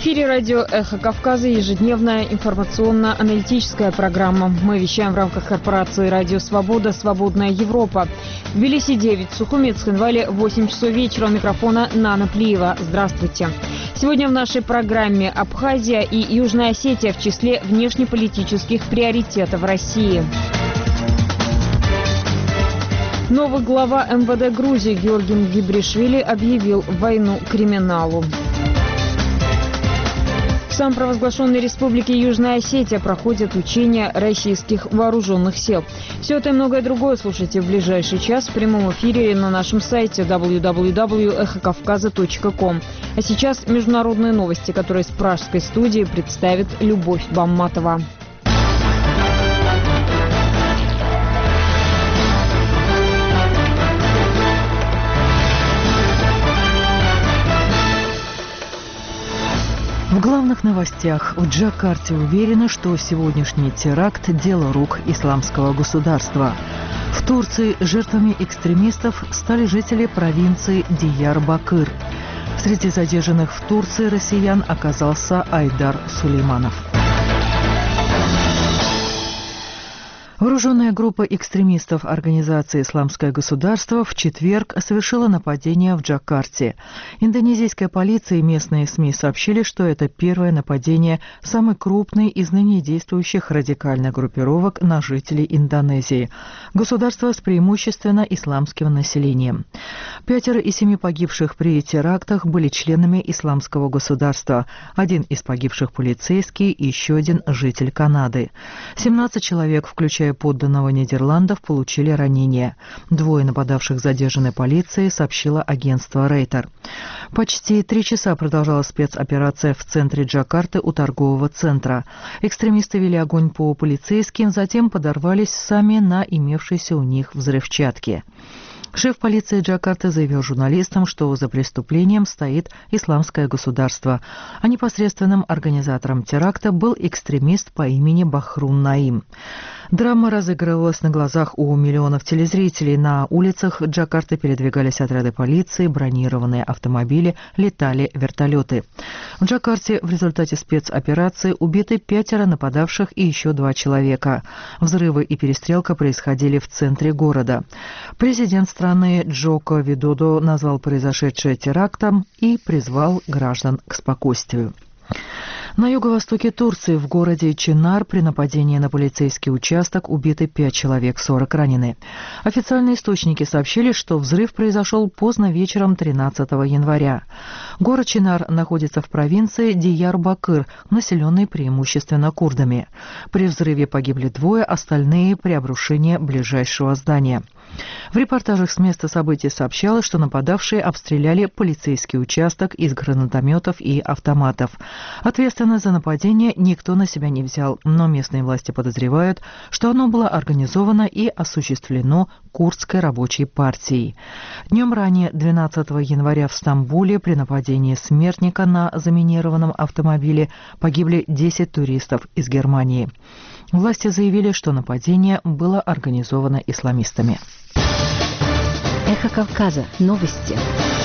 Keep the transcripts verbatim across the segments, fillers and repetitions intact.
эфире радио «Эхо Кавказа» ежедневная информационно-аналитическая программа. Мы вещаем в рамках корпорации «Радио Свобода. Свободная Европа». В Тбилиси девять, Сухуми, Цхинвале восемь часов вечера. У микрофона Нана Плиева. Здравствуйте. Сегодня в нашей программе Абхазия и Южная Осетия в числе внешнеполитических приоритетов России. Новый глава эм вэ дэ Грузии Георгий Мгибришвили объявил войну криминалу. В самопровозглашенной республике Южная Осетия проходят учения российских вооруженных сил. Все это и многое другое слушайте в ближайший час в прямом эфире на нашем сайте дабл ю дабл ю дабл ю точка эхо кавказа точка ком. А сейчас международные новости, которые с пражской студии представит Любовь Бамматова. В главных новостях. В Джакарте уверены, что сегодняшний теракт – дело рук исламского государства. В Турции жертвами экстремистов стали жители провинции Диярбакыр. Среди задержанных в Турции россиян оказался Айдар Сулейманов. Вооруженная группа экстремистов организации «Исламское государство» в четверг совершила нападение в Джакарте. Индонезийская полиция и местные СМИ сообщили, что это первое нападение самой крупной из ныне действующих радикальных группировок на жителей Индонезии. Государство с преимущественно исламским населением. Пятеро из семи погибших при терактах были членами «Исламского государства». Один из погибших полицейский и еще один житель Канады. семнадцать человек, включая подданного Нидерландов, получили ранения. Двое нападавших задержаны полицией, сообщило агентство Рейтер. Почти три часа продолжалась спецоперация в центре Джакарты у торгового центра. Экстремисты вели огонь по полицейским, затем подорвались сами на имевшейся у них взрывчатке. Шеф полиции Джакарты заявил журналистам, что за преступлением стоит исламское государство, а непосредственным организатором теракта был экстремист по имени Бахрун Наим. Драма разыгрывалась на глазах у миллионов телезрителей. На улицах Джакарты передвигались отряды полиции, бронированные автомобили, летали вертолеты. В Джакарте в результате спецоперации убиты пятеро нападавших и еще два человека. Взрывы и перестрелка происходили в центре города. Президент страны Джоко Видодо назвал произошедшее терактом и призвал граждан к спокойствию. На юго-востоке Турции, в городе Чинар, при нападении на полицейский участок убиты пять человек, сорок ранены. Официальные источники сообщили, что взрыв произошел поздно вечером тринадцатого января. Город Чинар находится в провинции Диярбакыр, населенной преимущественно курдами. При взрыве погибли двое, остальные при обрушении ближайшего здания. В репортажах с места событий сообщалось, что нападавшие обстреляли полицейский участок из гранатометов и автоматов. Ответственность за нападение никто на себя не взял, но местные власти подозревают, что оно было организовано и осуществлено курдской рабочей партией. Днем ранее, двенадцатого января, в Стамбуле при нападении смертника на заминированном автомобиле погибли десять туристов из Германии. Власти заявили, что нападение было организовано исламистами. Эхо Кавказа. Новости.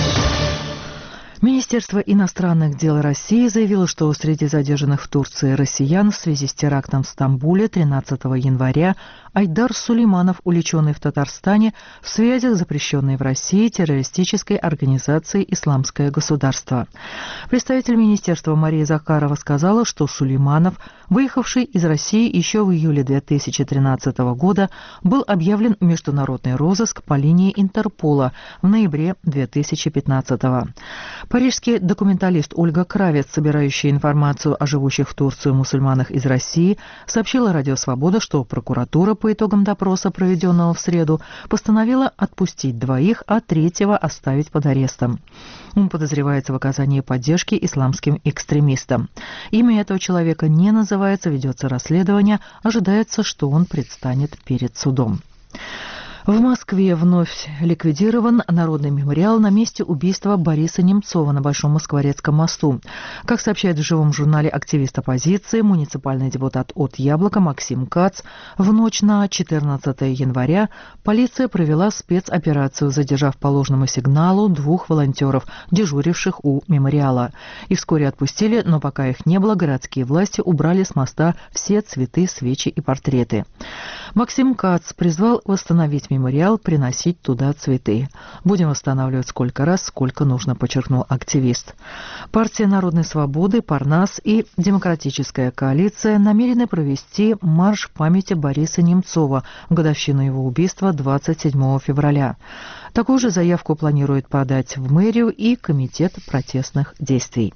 Министерство иностранных дел России заявило, что среди задержанных в Турции россиян в связи с терактом в Стамбуле тринадцатого января Айдар Сулейманов, уличенный в Татарстане в связях с запрещенной в России террористической организацией «Исламское государство». Представитель министерства Мария Захарова сказала, что Сулейманов, выехавший из России еще в июле две тысячи тринадцатого года, был объявлен в международный розыск по линии Интерпола в ноябре две тысячи пятнадцатого. Парижский документалист Ольга Кравец, собирающая информацию о живущих в Турции мусульманах из России, сообщила Радио Свобода, что прокуратура по итогам допроса, проведенного в среду, постановила отпустить двоих, а третьего оставить под арестом. Он подозревается в оказании поддержки исламским экстремистам. Имя этого человека не называется, ведется расследование, ожидается, что он предстанет перед судом. В Москве вновь ликвидирован народный мемориал на месте убийства Бориса Немцова на Большом Москворецком мосту. Как сообщает в живом журнале активист оппозиции, муниципальный депутат от «Яблока» Максим Кац, в ночь на четырнадцатое января полиция провела спецоперацию, задержав по ложному сигналу двух волонтеров, дежуривших у мемориала. Их вскоре отпустили, но пока их не было, городские власти убрали с моста все цветы, свечи и портреты. Максим Кац призвал восстановить мемориал, приносить туда цветы. Будем восстанавливать сколько раз, сколько нужно, подчеркнул активист. Партия Народной свободы, Парнас и Демократическая коалиция намерены провести марш памяти Бориса Немцова в годовщину его убийства двадцать седьмого февраля. Такую же заявку планирует подать в мэрию и Комитет протестных действий.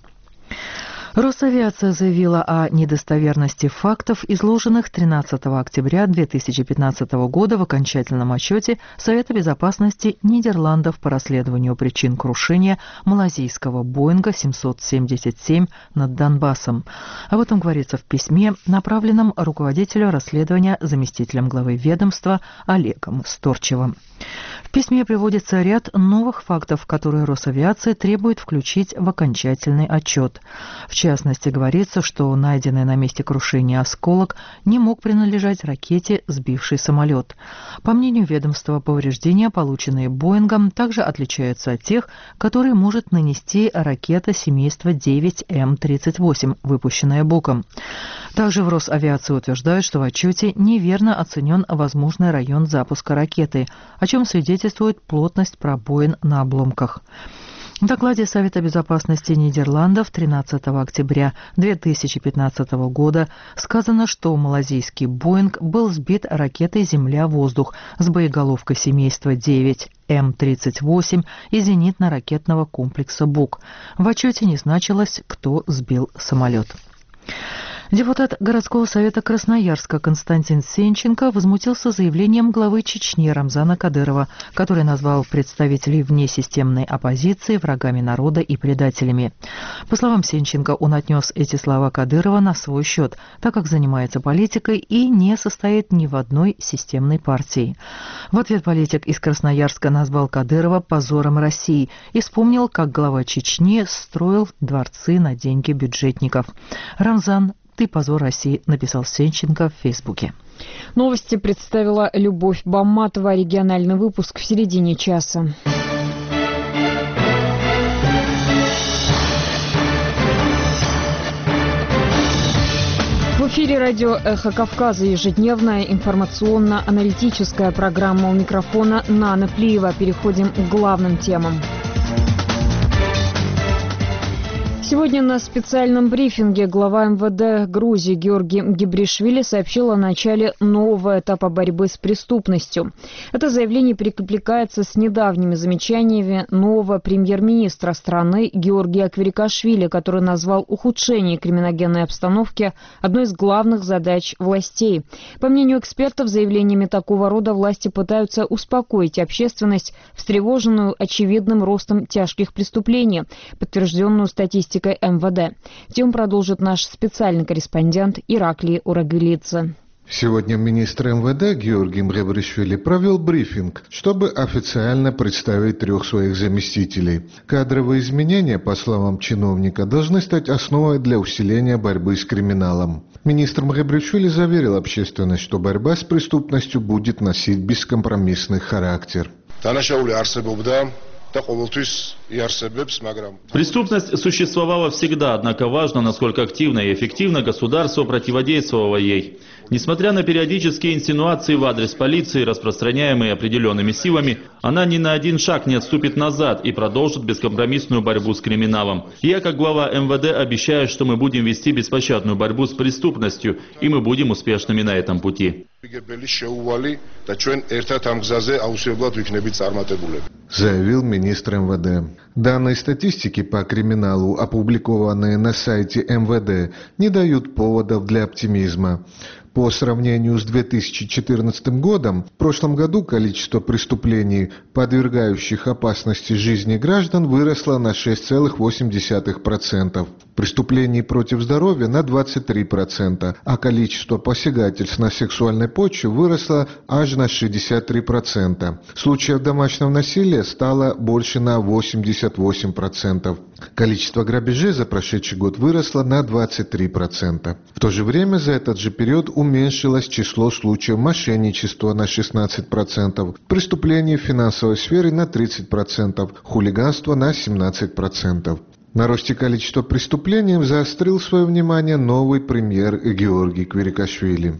Росавиация заявила о недостоверности фактов, изложенных тринадцатого октября две тысячи пятнадцатого года в окончательном отчете Совета безопасности Нидерландов по расследованию причин крушения малазийского Боинга семьсот семьдесят семь над Донбассом. Об этом говорится в письме, направленном руководителю расследования заместителем главы ведомства Олегом Сторчевым. В письме приводится ряд новых фактов, которые Росавиация требует включить в окончательный отчет. В частности, говорится, что найденный на месте крушения осколок не мог принадлежать ракете, сбившей самолет. По мнению ведомства, повреждения, полученные Боингом, также отличаются от тех, которые может нанести ракета семейства девять Эм тридцать восемь, выпущенная Боком. Также в Росавиации утверждают, что в отчете неверно оценен возможный район запуска ракеты, о чем свидетельствует плотность пробоин на обломках. В докладе Совета безопасности Нидерландов тринадцатого октября две тысячи пятнадцатого года сказано, что малазийский Боинг был сбит ракетой «Земля-воздух» с боеголовкой семейства девять Эм тридцать восемь и зенитно-ракетного комплекса «Бук». В отчете не значилось, кто сбил самолет. Депутат городского совета Красноярска Константин Сенченко возмутился заявлением главы Чечни Рамзана Кадырова, который назвал представителей внесистемной оппозиции врагами народа и предателями. По словам Сенченко, он отнес эти слова Кадырова на свой счет, так как занимается политикой и не состоит ни в одной системной партии. В ответ политик из Красноярска назвал Кадырова позором России и вспомнил, как глава Чечни строил дворцы на деньги бюджетников. Рамзан, «Ты позор России», написал Сенченко в Фейсбуке. Новости представила Любовь Бамматова. Региональный выпуск в середине часа. В эфире радио «Эхо Кавказа», ежедневная информационно-аналитическая программа. У микрофона Нана Плиева. Переходим к главным темам. Сегодня на специальном брифинге глава эм вэ дэ Грузии Георгий Гебришвили сообщил о начале нового этапа борьбы с преступностью. Это заявление перекликается с недавними замечаниями нового премьер-министра страны Георгия Квирикашвили, который назвал ухудшение криминогенной обстановки одной из главных задач властей. По мнению экспертов, заявлениями такого рода власти пытаются успокоить общественность, встревоженную очевидным ростом тяжких преступлений, подтвержденную статистикой эм вэ дэ. Тему продолжит наш специальный корреспондент Ираклий Урагвилидзе. Сегодня министр эм вэ дэ Георгий Гебришвили провел брифинг, чтобы официально представить трех своих заместителей. Кадровые изменения, по словам чиновника, должны стать основой для усиления борьбы с криминалом. Министр Гебришвили заверил общественность, что борьба с преступностью будет носить бескомпромиссный характер. Преступность существовала всегда, однако важно, насколько активно и эффективно государство противодействовало ей. Несмотря на периодические инсинуации в адрес полиции, распространяемые определенными силами, она ни на один шаг не отступит назад и продолжит бескомпромиссную борьбу с криминалом. Я, как глава эм вэ дэ, обещаю, что мы будем вести беспощадную борьбу с преступностью, и мы будем успешными на этом пути. Заявил министр эм вэ дэ. Данные статистики по криминалу, опубликованные на сайте эм вэ дэ, не дают поводов для оптимизма. По сравнению с две тысячи четырнадцатым годом, в прошлом году количество преступлений, подвергающих опасности жизни граждан, выросло на шесть целых восемь десятых процента. Преступлений против здоровья на двадцать три процента, а количество посягательств на сексуальной почве выросло аж на шестьдесят три процента. Случаев домашнего насилия стало больше на восемьдесят восемь процентов. Количество грабежей за прошедший год выросло на двадцать три процента. В то же время за этот же период уменьшилось число случаев мошенничества на шестнадцать процентов, преступлений в финансовой сфере на тридцать процентов, хулиганства на семнадцать процентов. На росте количества преступлений заострил свое внимание новый премьер Георгий Квирикашвили.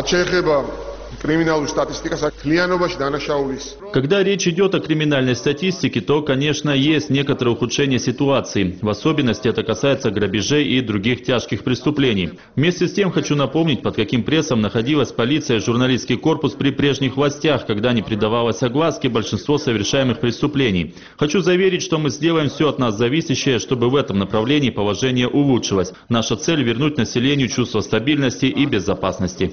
Когда речь идет о криминальной статистике, то, конечно, есть некоторое ухудшение ситуации. В особенности это касается грабежей и других тяжких преступлений. Вместе с тем хочу напомнить, под каким прессом находилась полиция и журналистский корпус при прежних властях, когда не придавалось огласке большинство совершаемых преступлений. Хочу заверить, что мы сделаем все от нас зависящее, чтобы в этом направлении положение улучшилось. Наша цель – вернуть населению чувство стабильности и безопасности.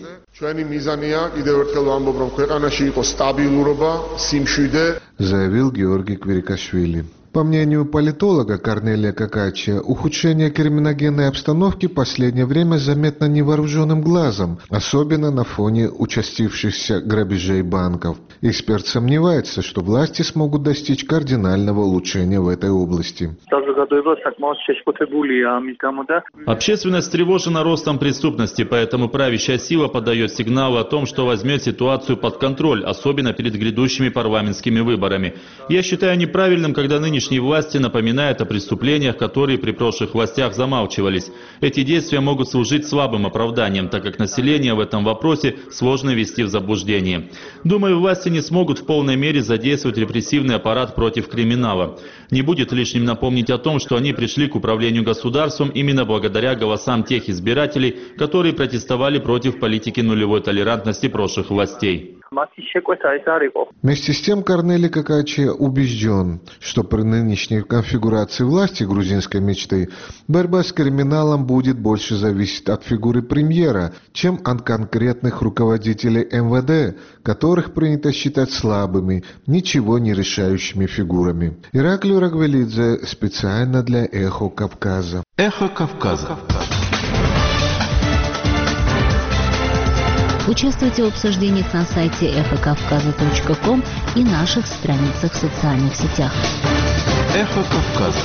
Заявил Георгий Квирикашвили. По мнению политолога Корнелия Какачия, ухудшение криминогенной обстановки в последнее время заметно невооруженным глазом, особенно на фоне участившихся грабежей банков. Эксперт сомневается, что власти смогут достичь кардинального улучшения в этой области. Общественность встревожена ростом преступности, поэтому правящая сила подает сигналы о том, что возьмет ситуацию под контроль, особенно перед грядущими парламентскими выборами. Я считаю неправильным, когда нынешние власти напоминают о преступлениях, которые при прошлых властях замалчивались. Эти действия могут служить слабым оправданием, так как население в этом вопросе сложно ввести в заблуждение. Думаю, власти не смогут в полной мере задействовать репрессивный аппарат против криминала. Не будет лишним напомнить о том, что они пришли к управлению государством именно благодаря голосам тех избирателей, которые протестовали против политики нулевой толерантности прошлых властей. Вместе с тем Корнелий Какачия убежден, что при нынешней конфигурации власти грузинской мечты борьба с криминалом будет больше зависеть от фигуры премьера, чем от конкретных руководителей эм вэ дэ, которых принято считать слабыми, ничего не решающими фигурами. Ираклий Рагвелидзе специально для «Эхо Кавказа». «Эхо Кавказа». Участвуйте в обсуждениях на сайте эхо кавказа точка ком и наших страницах в социальных сетях. «Эхо Кавказа».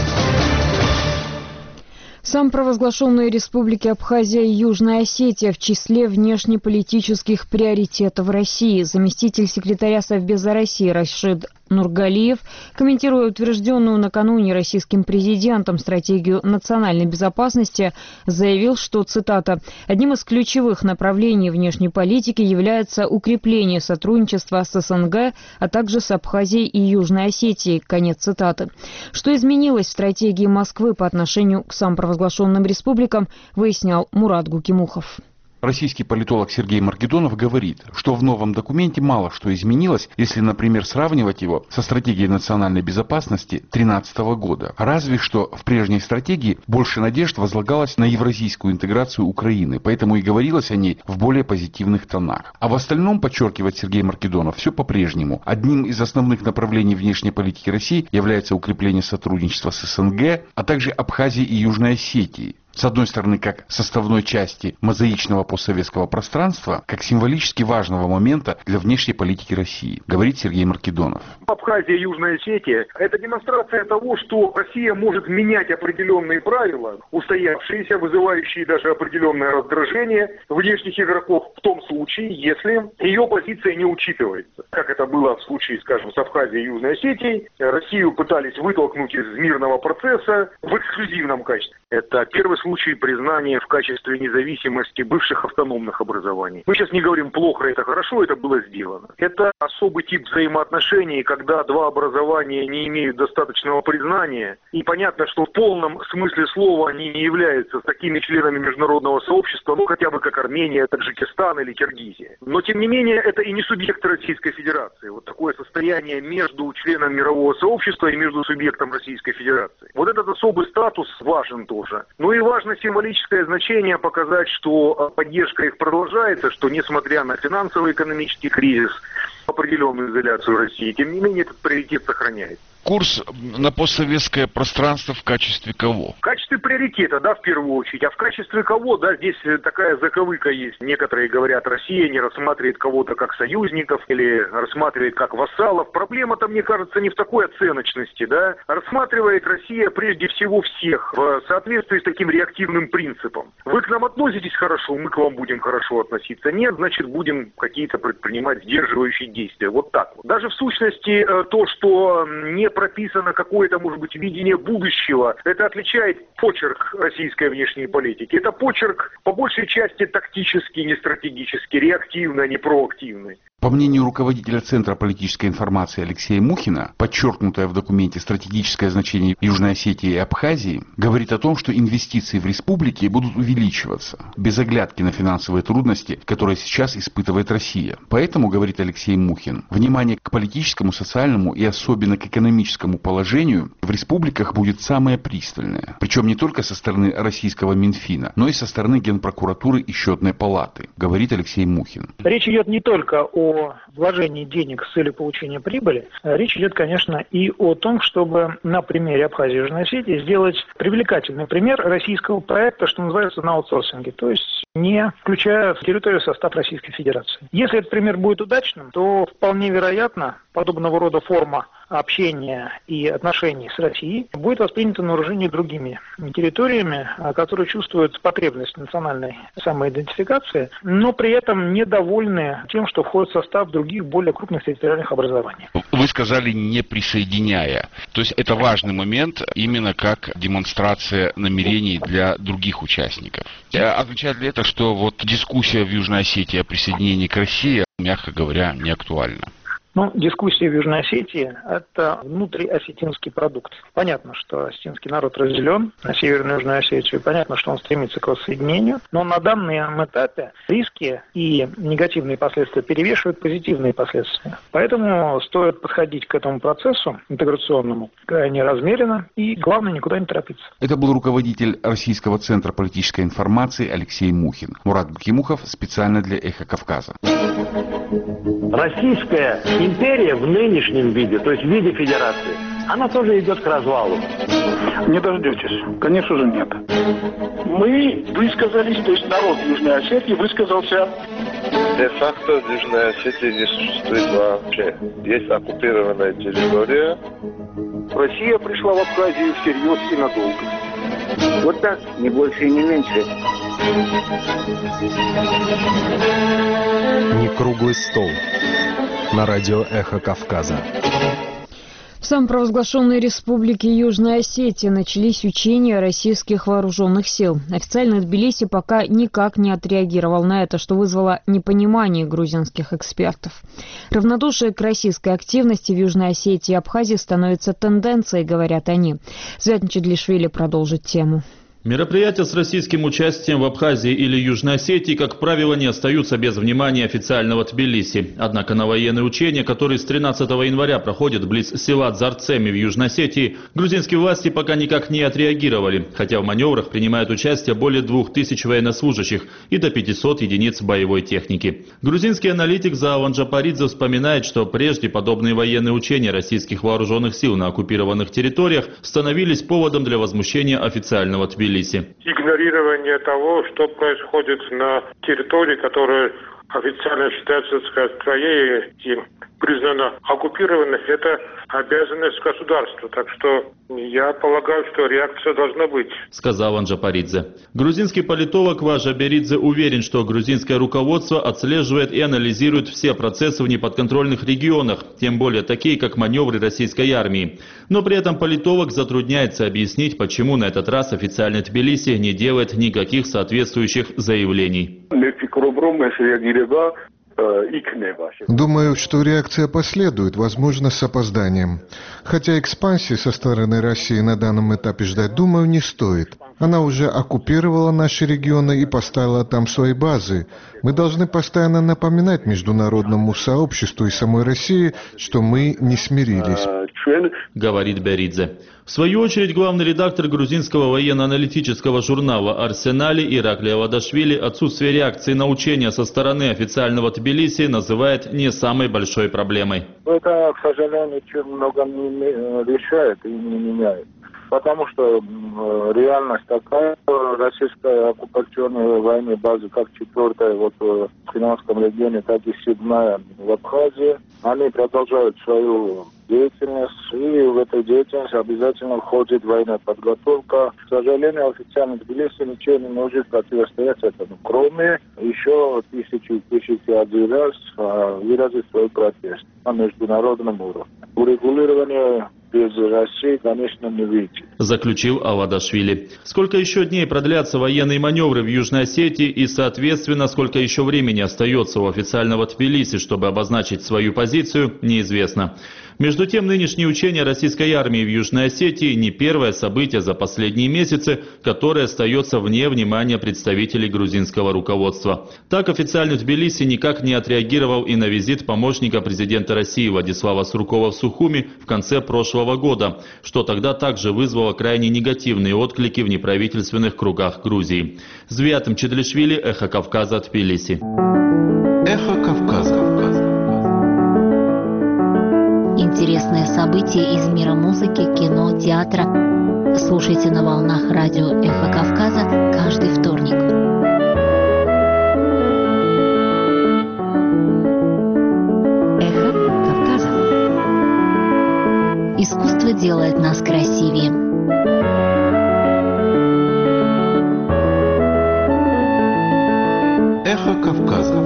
Самопровозглашенные республики Абхазия и Южная Осетия в числе внешнеполитических приоритетов России. Заместитель секретаря Совбеза России Рашид Нургалиев, комментируя утвержденную накануне российским президентом стратегию национальной безопасности, заявил, что, цитата, «одним из ключевых направлений внешней политики является укрепление сотрудничества с эс эн гэ, а также с Абхазией и Южной Осетией». Конец цитаты. Что изменилось в стратегии Москвы по отношению к самопровозглашенным республикам, выяснял Мурат Гукимухов. Российский политолог Сергей Маргедонов говорит, что в новом документе мало что изменилось, если, например, сравнивать его со стратегией национальной безопасности две тысячи тринадцатого года. Разве что в прежней стратегии больше надежд возлагалось на евразийскую интеграцию Украины, поэтому и говорилось о ней в более позитивных тонах. А в остальном, подчеркивает Сергей Маргедонов, все по-прежнему. Одним из основных направлений внешней политики России является укрепление сотрудничества с эс эн гэ, а также Абхазией и Южной Осетией. С одной стороны, как составной части мозаичного постсоветского пространства, как символически важного момента для внешней политики России, говорит Сергей Маркедонов. Абхазия и Южная Осетия – это демонстрация того, что Россия может менять определенные правила, устоявшиеся, вызывающие даже определенное раздражение внешних игроков в том случае, если ее позиция не учитывается. Как это было в случае, скажем, с Абхазией и Южной Осетией, Россию пытались вытолкнуть из мирного процесса в эксклюзивном качестве. Это первый случай признания в качестве независимости бывших автономных образований. Мы сейчас не говорим плохо, это хорошо, это было сделано. Это особый тип взаимоотношений, когда два образования не имеют достаточного признания. И понятно, что в полном смысле слова они не являются такими членами международного сообщества, ну хотя бы как Армения, Таджикистан или Киргизия. Но тем не менее, это и не субъект Российской Федерации. Вот такое состояние между членом мирового сообщества и между субъектом Российской Федерации. Вот этот особый статус важен тоже. Ну и важно символическое значение показать, что поддержка их продолжается, что несмотря на финансово-экономический кризис, определенную изоляцию России, тем не менее этот приоритет сохраняется. Курс на постсоветское пространство в качестве кого? В качестве приоритета, да, в первую очередь. А в качестве кого, да, здесь такая заковыка есть. Некоторые говорят, Россия не рассматривает кого-то как союзников или рассматривает как вассалов. Проблема-то, мне кажется, не в такой оценочности, да. Рассматривает Россия прежде всего всех в соответствии с таким реактивным принципом. Вы к нам относитесь хорошо, мы к вам будем хорошо относиться. Нет, значит, будем какие-то предпринимать сдерживающие действия. Вот так вот. Даже в сущности то, что не прописано какое-то, может быть, видение будущего. Это отличает почерк российской внешней политики. Это почерк, по большей части, тактический, не стратегический, реактивный, а не проактивный. По мнению руководителя Центра политической информации Алексея Мухина, подчеркнутое в документе стратегическое значение Южной Осетии и Абхазии говорит о том, что инвестиции в республики будут увеличиваться, без оглядки на финансовые трудности, которые сейчас испытывает Россия. Поэтому, говорит Алексей Мухин, внимание к политическому, социальному и особенно к экономическому положению в республиках будет самое пристальное. Причем не только со стороны российского Минфина, но и со стороны Генпрокуратуры и Счетной палаты, говорит Алексей Мухин. Речь идет не только о о вложении денег с целью получения прибыли, речь идет, конечно, и о том, чтобы на примере Абхазии и Южной Осетии сделать привлекательный пример российского проекта, что называется, на аутсорсинге, то есть не включая территорию в состав Российской Федерации. Если этот пример будет удачным, то вполне вероятно, подобного рода форма общения и отношений с Россией будет воспринято на вооружение другими территориями, которые чувствуют потребность национальной самоидентификации, но при этом недовольны тем, что входит в состав других более крупных территориальных образований. Вы сказали «не присоединяя». То есть это важный момент именно как демонстрация намерений для других участников. Означает ли это, что вот дискуссия в Южной Осетии о присоединении к России, мягко говоря, не актуальна? Ну, дискуссия в Южной Осетии – это внутриосетинский продукт. Понятно, что осетинский народ разделен на Северную и Южную Осетию, понятно, что он стремится к воссоединению, но на данном этапе риски и негативные последствия перевешивают позитивные последствия. Поэтому стоит подходить к этому процессу интеграционному крайне размеренно и, главное, никуда не торопиться. Это был руководитель Российского центра политической информации Алексей Мухин. Мурат Бакимухов специально для «Эхо Кавказа». Российская империя в нынешнем виде, то есть в виде федерации, она тоже идет к развалу. Не дождетесь. Конечно же, нет. Мы высказались, то есть народ Южной Осетии высказался. Де-факто в Южной Осетии не существует вообще. Есть оккупированная территория. Россия пришла в Абхазию всерьез и надолго. Вот так, не больше и не меньше. Не круглый стол. На радио «Эхо Кавказа». В самопровозглашенной республике Южная Осетия начались учения российских вооруженных сил. Официально Тбилиси пока никак не отреагировал на это, что вызвало непонимание грузинских экспертов. Равнодушие к российской активности в Южной Осетии и Абхазии становится тенденцией, говорят они. Свят Мчедлишвили продолжит тему. Мероприятия с российским участием в Абхазии или Южной Осетии, как правило, не остаются без внимания официального Тбилиси. Однако на военные учения, которые с тринадцатого января проходят близ села Дзарцеми в Южной Осетии, грузинские власти пока никак не отреагировали, хотя в маневрах принимают участие более двух тысяч военнослужащих и до пятисот единиц боевой техники. Грузинский аналитик Зааван Джапаридзе вспоминает, что прежде подобные военные учения российских вооруженных сил на оккупированных территориях становились поводом для возмущения официального Тбилиси. Игнорирование того, что происходит на территории, которая официально считается своей и признана оккупированной, это обязанность государства. Так что я полагаю, что реакция должна быть. Сказал Анджапаридзе. Грузинский политолог Важа Беридзе уверен, что грузинское руководство отслеживает и анализирует все процессы в неподконтрольных регионах, тем более такие, как маневры российской армии. Но при этом политолог затрудняется объяснить, почему на этот раз официальный Тбилиси не делает никаких соответствующих заявлений. Думаю, что реакция последует, возможно, с опозданием. Хотя экспансии со стороны России на данном этапе ждать, думаю, не стоит. Она уже оккупировала наши регионы и поставила там свои базы. Мы должны постоянно напоминать международному сообществу и самой России, что мы не смирились. Говорит Беридзе. В свою очередь, главный редактор грузинского военно-аналитического журнала «Арсенали» Ираклий Авадашвили отсутствие реакции на учения со стороны официального Тбилиси называет не самой большой проблемой. Это, к сожалению, чем много не решает и не меняет. Потому что э, реальность такая, российская оккупационная военная база, как четвертая вот, в Финляндском регионе, так и седьмая в Абхазии, они продолжают свою деятельность, и в этой деятельности обязательно входит военная подготовка. К сожалению, официально Тбилиси ничего не может противостоять этому, кроме еще тысячи тысячи один раз а, выразить свой протест на международном уровне. Урегулирование без России, конечно, не выйдет. Заключил Авадашвили. Сколько еще дней продлятся военные маневры в Южной Осетии и, соответственно, сколько еще времени остается у официального Тбилиси, чтобы обозначить свою позицию, неизвестно. Между тем, нынешние учения российской армии в Южной Осетии не первое событие за последние месяцы, которое остается вне внимания представителей грузинского руководства. Так, официальный Тбилиси никак не отреагировал и на визит помощника президента России Владислава Суркова в Сухуми в конце прошлого года, что тогда также вызвало крайне негативные отклики в неправительственных кругах Грузии. Звиат Мчедлишвили, Эхо Кавказа, Тбилиси. Эхо Кавказа. Интересные события из мира музыки, кино, театра. Слушайте на волнах радио «Эхо Кавказа» каждый вторник. Эхо Кавказа. Искусство делает нас красивее. Эхо Кавказа.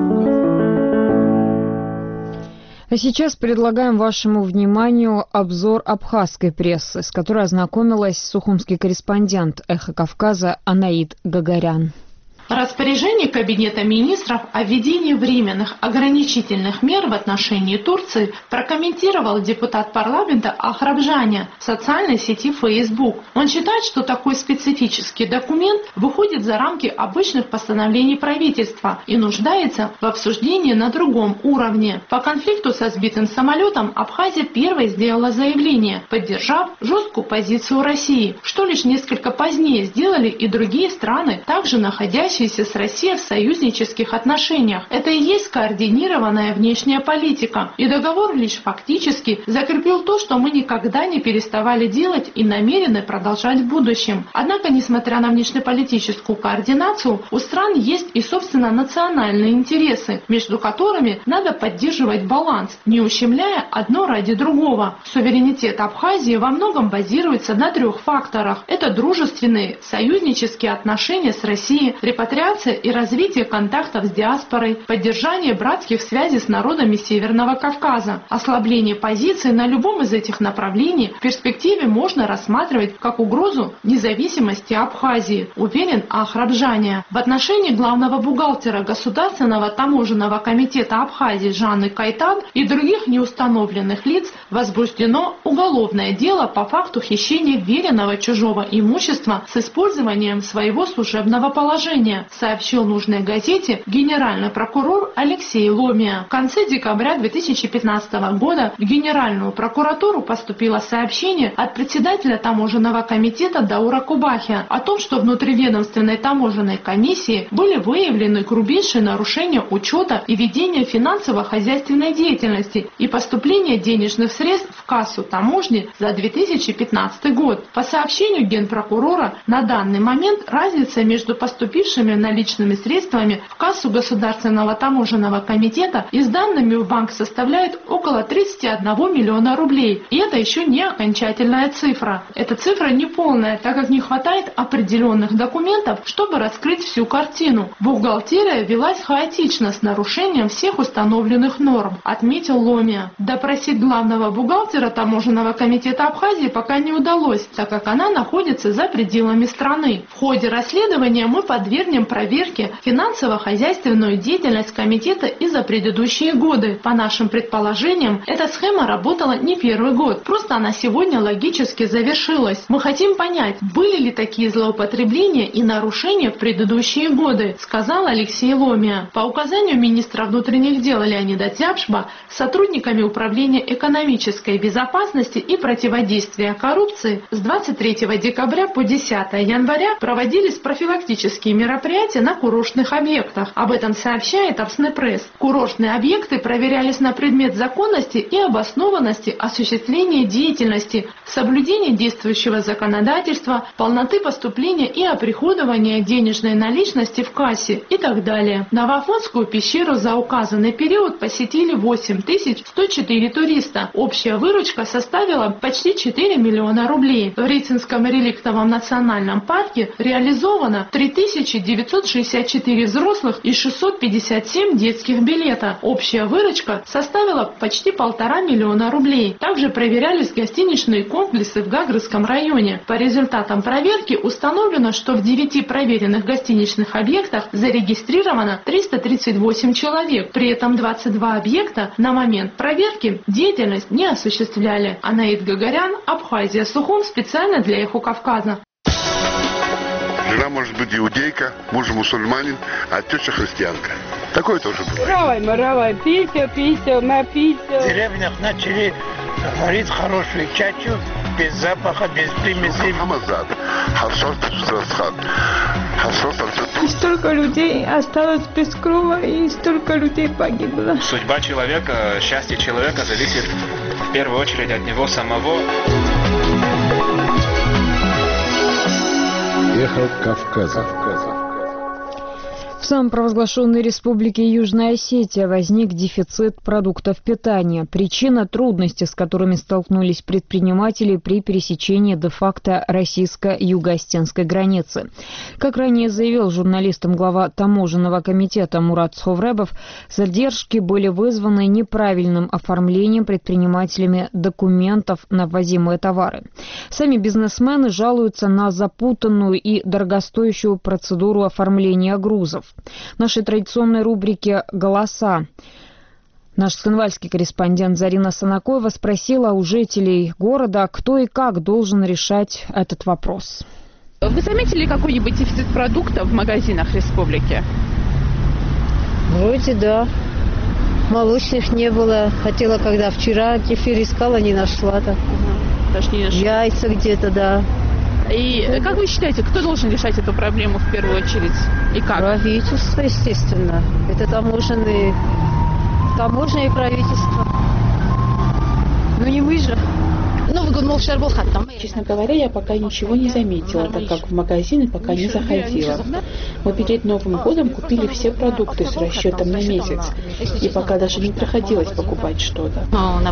А сейчас предлагаем вашему вниманию обзор абхазской прессы, с которой ознакомилась сухумский корреспондент «Эхо Кавказа» Анаид Гагарян. Распоряжение Кабинета министров о введении временных ограничительных мер в отношении Турции прокомментировал депутат парламента Ахрабжаня в социальной сети Facebook. Он считает, что такой специфический документ выходит за рамки обычных постановлений правительства и нуждается в обсуждении на другом уровне. По конфликту со сбитым самолетом Абхазия первой сделала заявление, поддержав жесткую позицию России, что лишь несколько позднее сделали и другие страны, также находящиеся с Россией в союзнических отношениях. Это и есть скоординированная внешняя политика. И договор лишь фактически закрепил то, что мы никогда не переставали делать и намерены продолжать в будущем. Однако, несмотря на внешнеполитическую координацию, у стран есть и, собственно, национальные интересы, между которыми надо поддерживать баланс, не ущемляя одно ради другого. Суверенитет Абхазии во многом базируется на трех факторах. Это дружественные, союзнические отношения с Россией, репатриация и развитие контактов с диаспорой, поддержание братских связей с народами Северного Кавказа. Ослабление позиций на любом из этих направлений в перспективе можно рассматривать как угрозу независимости Абхазии, уверен Ахрабжаня. В отношении главного бухгалтера Государственного таможенного комитета Абхазии Жанны Кайтан и других неустановленных лиц возбуждено уголовное дело по факту хищения веренного чужого имущества с использованием своего служебного положения, сообщил нужной газете генеральный прокурор Алексей Ломия. В конце декабря две тысячи пятнадцатого года в Генеральную прокуратуру поступило сообщение от председателя таможенного комитета Даура Кубахия о том, что внутриведомственной таможенной комиссии были выявлены грубейшие нарушения учета и ведения финансово-хозяйственной деятельности и поступления денежных средств в кассу таможни за две тысячи пятнадцатый год. По сообщению генпрокурора, на данный момент разница между поступившими наличными средствами в кассу Государственного таможенного комитета и с данными в банк составляет около тридцати одного миллиона рублей. И это еще не окончательная цифра. Эта цифра не полная, так как не хватает определенных документов, чтобы раскрыть всю картину. Бухгалтерия велась хаотично с нарушением всех установленных норм, отметил Ломия. Допросить главного бухгалтера таможенного комитета Абхазии пока не удалось, так как она находится за пределами страны. В ходе расследования мы подвергнем подвергнем проверке финансово-хозяйственную деятельность комитета и за предыдущие годы. По нашим предположениям, эта схема работала не первый год, просто она сегодня логически завершилась. Мы хотим понять, были ли такие злоупотребления и нарушения в предыдущие годы, сказал Алексей Ломия. По указанию министра внутренних дел Леонида Тяпшба, сотрудниками Управления экономической безопасности и противодействия коррупции с двадцать третьего декабря по десятое января проводились профилактические мероприятия на курортных объектах. Об этом сообщает Апснепресс. Курортные объекты проверялись на предмет законности и обоснованности осуществления деятельности, соблюдения действующего законодательства, полноты поступления и оприходования денежной наличности в кассе и так далее. Новофонскую пещеру за указанный период посетили восемь тысяч сто четыре туриста. Общая выручка составила почти четыре миллиона рублей. В Рицинском реликтовом национальном парке реализовано три тысячи девятьсот шестьдесят четыре взрослых и шестьсот пятьдесят семь детских билета. Общая выручка составила почти полтора миллиона рублей. Также проверялись гостиничные комплексы в Гагрском районе. По результатам проверки установлено, что в девяти проверенных гостиничных объектах зарегистрировано триста тридцать восемь человек. При этом двадцать два объекта на момент проверки деятельность не осуществляли. Анаид Гагарян, Абхазия, Сухум, специально для Эхо Кавказа. Жена может быть иудейка, муж мусульманин, а теща христианка. Такое тоже бывает. Равай, маравай, пися, пися, напися. В деревнях начали варить хорошую чачу, без запаха, без примесей. И столько людей осталось без крова, и столько людей погибло. Судьба человека, счастье человека зависит в первую очередь от него самого. Эхо Кавказа. В самопровозглашенной республике Южная Осетия возник дефицит продуктов питания. Причина – трудности, с которыми столкнулись предприниматели при пересечении де-факто российско-юго-осетинской границы. Как ранее заявил журналистам глава таможенного комитета Мурат Сховребов, задержки были вызваны неправильным оформлением предпринимателями документов на ввозимые товары. Сами бизнесмены жалуются на запутанную и дорогостоящую процедуру оформления грузов. В нашей традиционной рубрике «Голоса» наш цхинвальский корреспондент Зарина Санакоева спросила у жителей города, кто и как должен решать этот вопрос. Вы заметили какой-нибудь дефицит продуктов в магазинах республики? Вроде да. Молочных не было. Хотела, когда вчера кефир искала, не нашла. Так. Даже не нашла. Яйца где-то, да. И как вы считаете, кто должен решать эту проблему в первую очередь и как? Правительство, естественно. Это таможенные, таможенное правительство. Ну не мы же. Честно говоря, я пока ничего не заметила, так как в магазины пока не заходила. Мы перед Новым годом купили все продукты с расчетом на месяц, и пока даже не приходилось покупать что-то.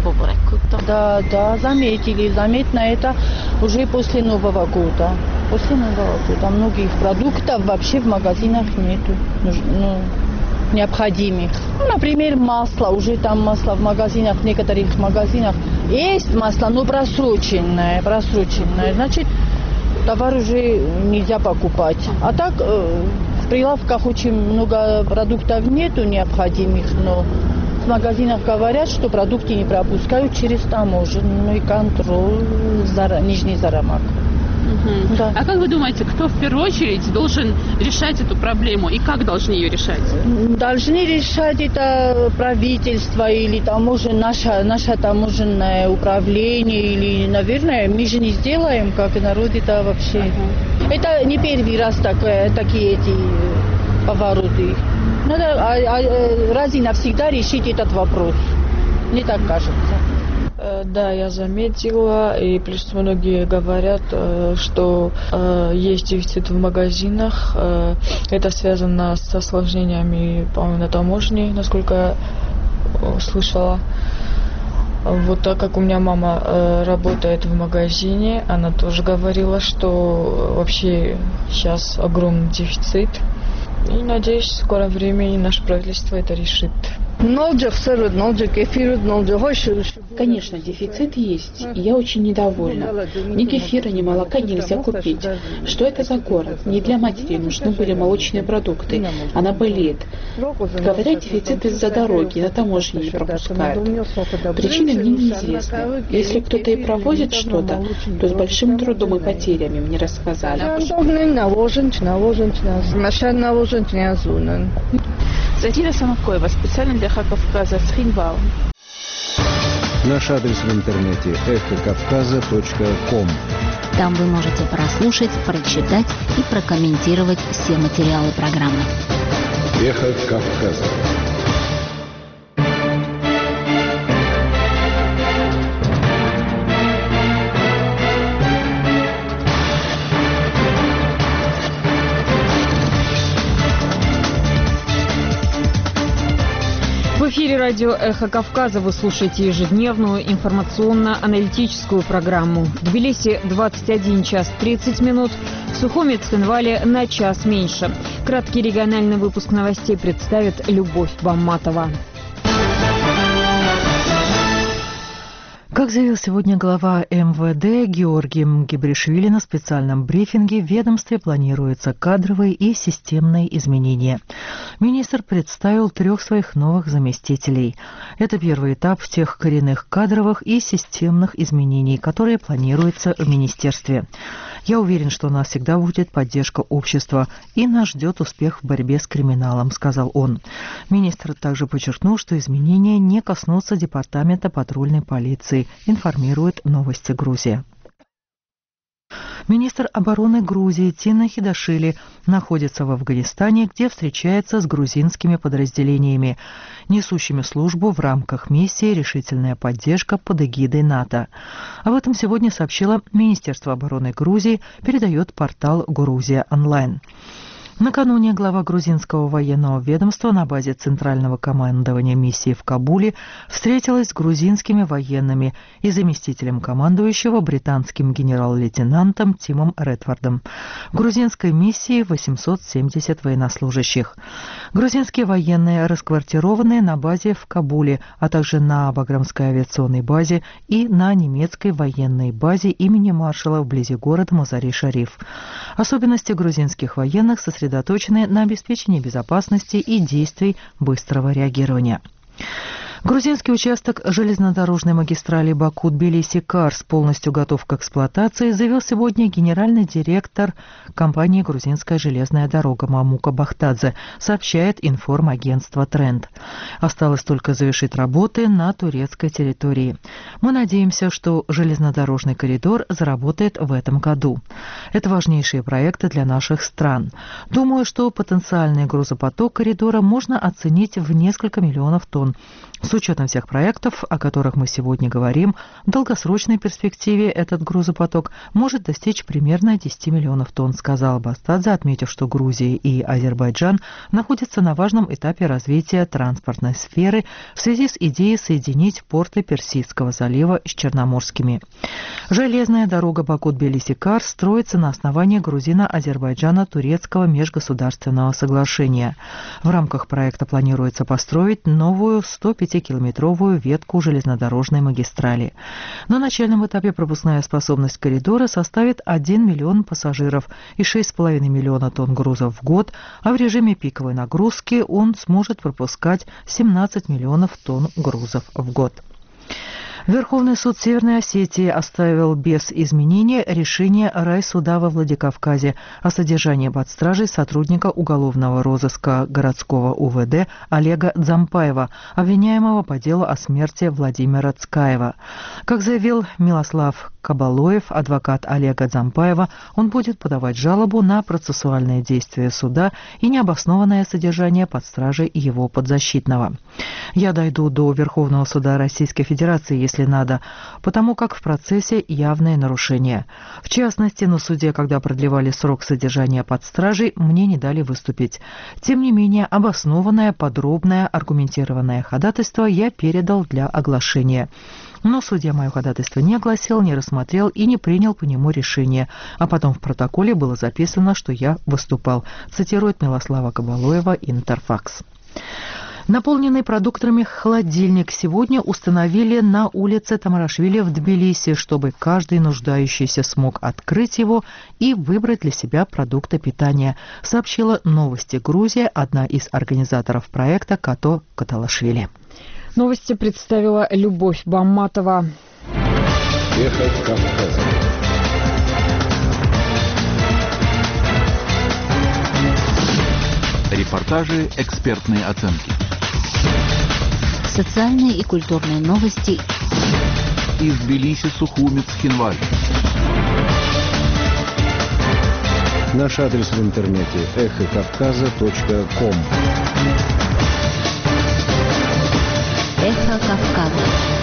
Да, да, заметили. Заметно это уже после Нового года. После Нового года многих продуктов вообще в магазинах нету. Ну, необходимых. Ну, например, масло. Уже там масло в магазинах, в некоторых магазинах есть масло, но просроченное, просроченное. Значит, товар уже нельзя покупать. А так э, в прилавках очень много продуктов нету необходимых, но в магазинах говорят, что продукты не пропускают через таможенный контроль, зара, Нижний Зарамак. Угу. Да. А как вы думаете, кто в первую очередь должен решать эту проблему и как должны ее решать? Должны решать это правительство или таможен, наше, наше таможенное управление, или, наверное, мы же не сделаем, как народ это вообще. Uh-huh. Это не первый раз такое, такие эти повороты. Надо а, а, раз и навсегда решить этот вопрос. Мне так кажется. Да, я заметила, и плюс многие говорят, что есть дефицит в магазинах. Это связано с осложнениями, по-моему, на таможне, насколько я слышала. Вот так как у меня мама работает в магазине, она тоже говорила, что вообще сейчас огромный дефицит. И надеюсь, в скором времени наше правительство это решит. Конечно, дефицит есть, и я очень недовольна. Ни кефира, ни молока нельзя купить. Что это за город? Не для матери нужны были молочные продукты. Она болеет. Говорят, дефицит из-за дороги, на таможне не пропускают. Причины мне неизвестны. Если кто-то и провозит что-то, то с большим трудом и потерями, мне рассказали. Затира Самокоева, специально для Эхо Кавказа, с Хинвал. Наш адрес в интернете эхо кавказа точка ком. Там вы можете прослушать, прочитать и прокомментировать все материалы программы. Эхо Кавказа. В эфире радио «Эхо Кавказа» вы слушаете ежедневную информационно-аналитическую программу. В Тбилиси двадцать один час тридцать минут, в Сухуми и Цхинвале на час меньше. Краткий региональный выпуск новостей представит Любовь Бамматова. Как заявил сегодня глава эм вэ дэ Георгий Мгебришвили на специальном брифинге, в ведомстве планируются кадровые и системные изменения. Министр представил трех своих новых заместителей. Это первый этап тех коренных кадровых и системных изменений, которые планируются в министерстве. Я уверен, что у нас всегда будет поддержка общества, и нас ждет успех в борьбе с криминалом, сказал он. Министр также подчеркнул, что изменения не коснутся департамента патрульной полиции, информирует «Новости Грузия». Министр обороны Грузии Тина Хидашвили находится в Афганистане, где встречается с грузинскими подразделениями, несущими службу в рамках миссии «Решительная поддержка» под эгидой НАТО. Об этом сегодня сообщило Министерство обороны Грузии, передает портал «Грузия онлайн». Накануне глава грузинского военного ведомства на базе Центрального командования миссии в Кабуле встретилась с грузинскими военными и заместителем командующего британским генерал-лейтенантом Тимом Редфордом. В грузинской миссии восемьсот семьдесят военнослужащих. Грузинские военные расквартированы на базе в Кабуле, а также на Баграмской авиационной базе и на немецкой военной базе имени маршала вблизи города Мазари-Шариф. Особенности грузинских военных сосредоточены сосредоточены на обеспечении безопасности и действий быстрого реагирования. Грузинский участок железнодорожной магистрали Баку-Тбилиси-Карс полностью готов к эксплуатации, заявил сегодня генеральный директор компании «Грузинская железная дорога» Мамука Бахтадзе, сообщает информагентство «Тренд». Осталось только завершить работы на турецкой территории. Мы надеемся, что железнодорожный коридор заработает в этом году. Это важнейшие проекты для наших стран. Думаю, что потенциальный грузопоток коридора можно оценить в несколько миллионов тонн. С учетом всех проектов, о которых мы сегодня говорим, в долгосрочной перспективе этот грузопоток может достичь примерно десять миллионов тонн, сказал Бахтадзе, отметив, что Грузия и Азербайджан находятся на важном этапе развития транспортной сферы в связи с идеей соединить порты Персидского залива с Черноморскими. Железная дорога Баку-Тбилиси-Карс строится на основании грузино-азербайджано-турецкого межгосударственного соглашения. В рамках проекта планируется построить новую сто пятикилометровую ветку железнодорожной магистрали. На начальном этапе пропускная способность коридора составит один миллион пассажиров и шесть с половиной миллиона тонн грузов в год, а в режиме пиковой нагрузки он сможет пропускать семнадцать миллионов тонн грузов в год. Верховный суд Северной Осетии оставил без изменения решение райсуда во Владикавказе о содержании под стражей сотрудника уголовного розыска городского У В Д Олега Дзампаева, обвиняемого по делу о смерти Владимира Цкаева. Как заявил Милослав Кабалоев, адвокат Олега Дзампаева, он будет подавать жалобу на процессуальные действия суда и необоснованное содержание под стражей его подзащитного. «Я дойду до Верховного суда Российской Федерации, если надо, потому как в процессе явные нарушения. В частности, на суде, когда продлевали срок содержания под стражей, мне не дали выступить. Тем не менее, обоснованное, подробное, аргументированное ходатайство я передал для оглашения. Но судья мое ходатайство не огласил, не рассмотрел и не принял по нему решение. А потом в протоколе было записано, что я выступал», цитирует Милослава Кабалоева «Интерфакс». Наполненный продуктами холодильник сегодня установили на улице Тамарашвили в Тбилиси, чтобы каждый нуждающийся смог открыть его и выбрать для себя продукты питания, сообщила «Новости Грузия» одна из организаторов проекта Като Каталашвили. Новости представила Любовь Бамматова. Эхо Кавказа. Репортажи, экспертные оценки. Социальные и культурные новости. Из Тбилиси, Сухумец, Хинваль. Наш адрес в интернете эхо кавказа точка ком. Эхо Кавказа.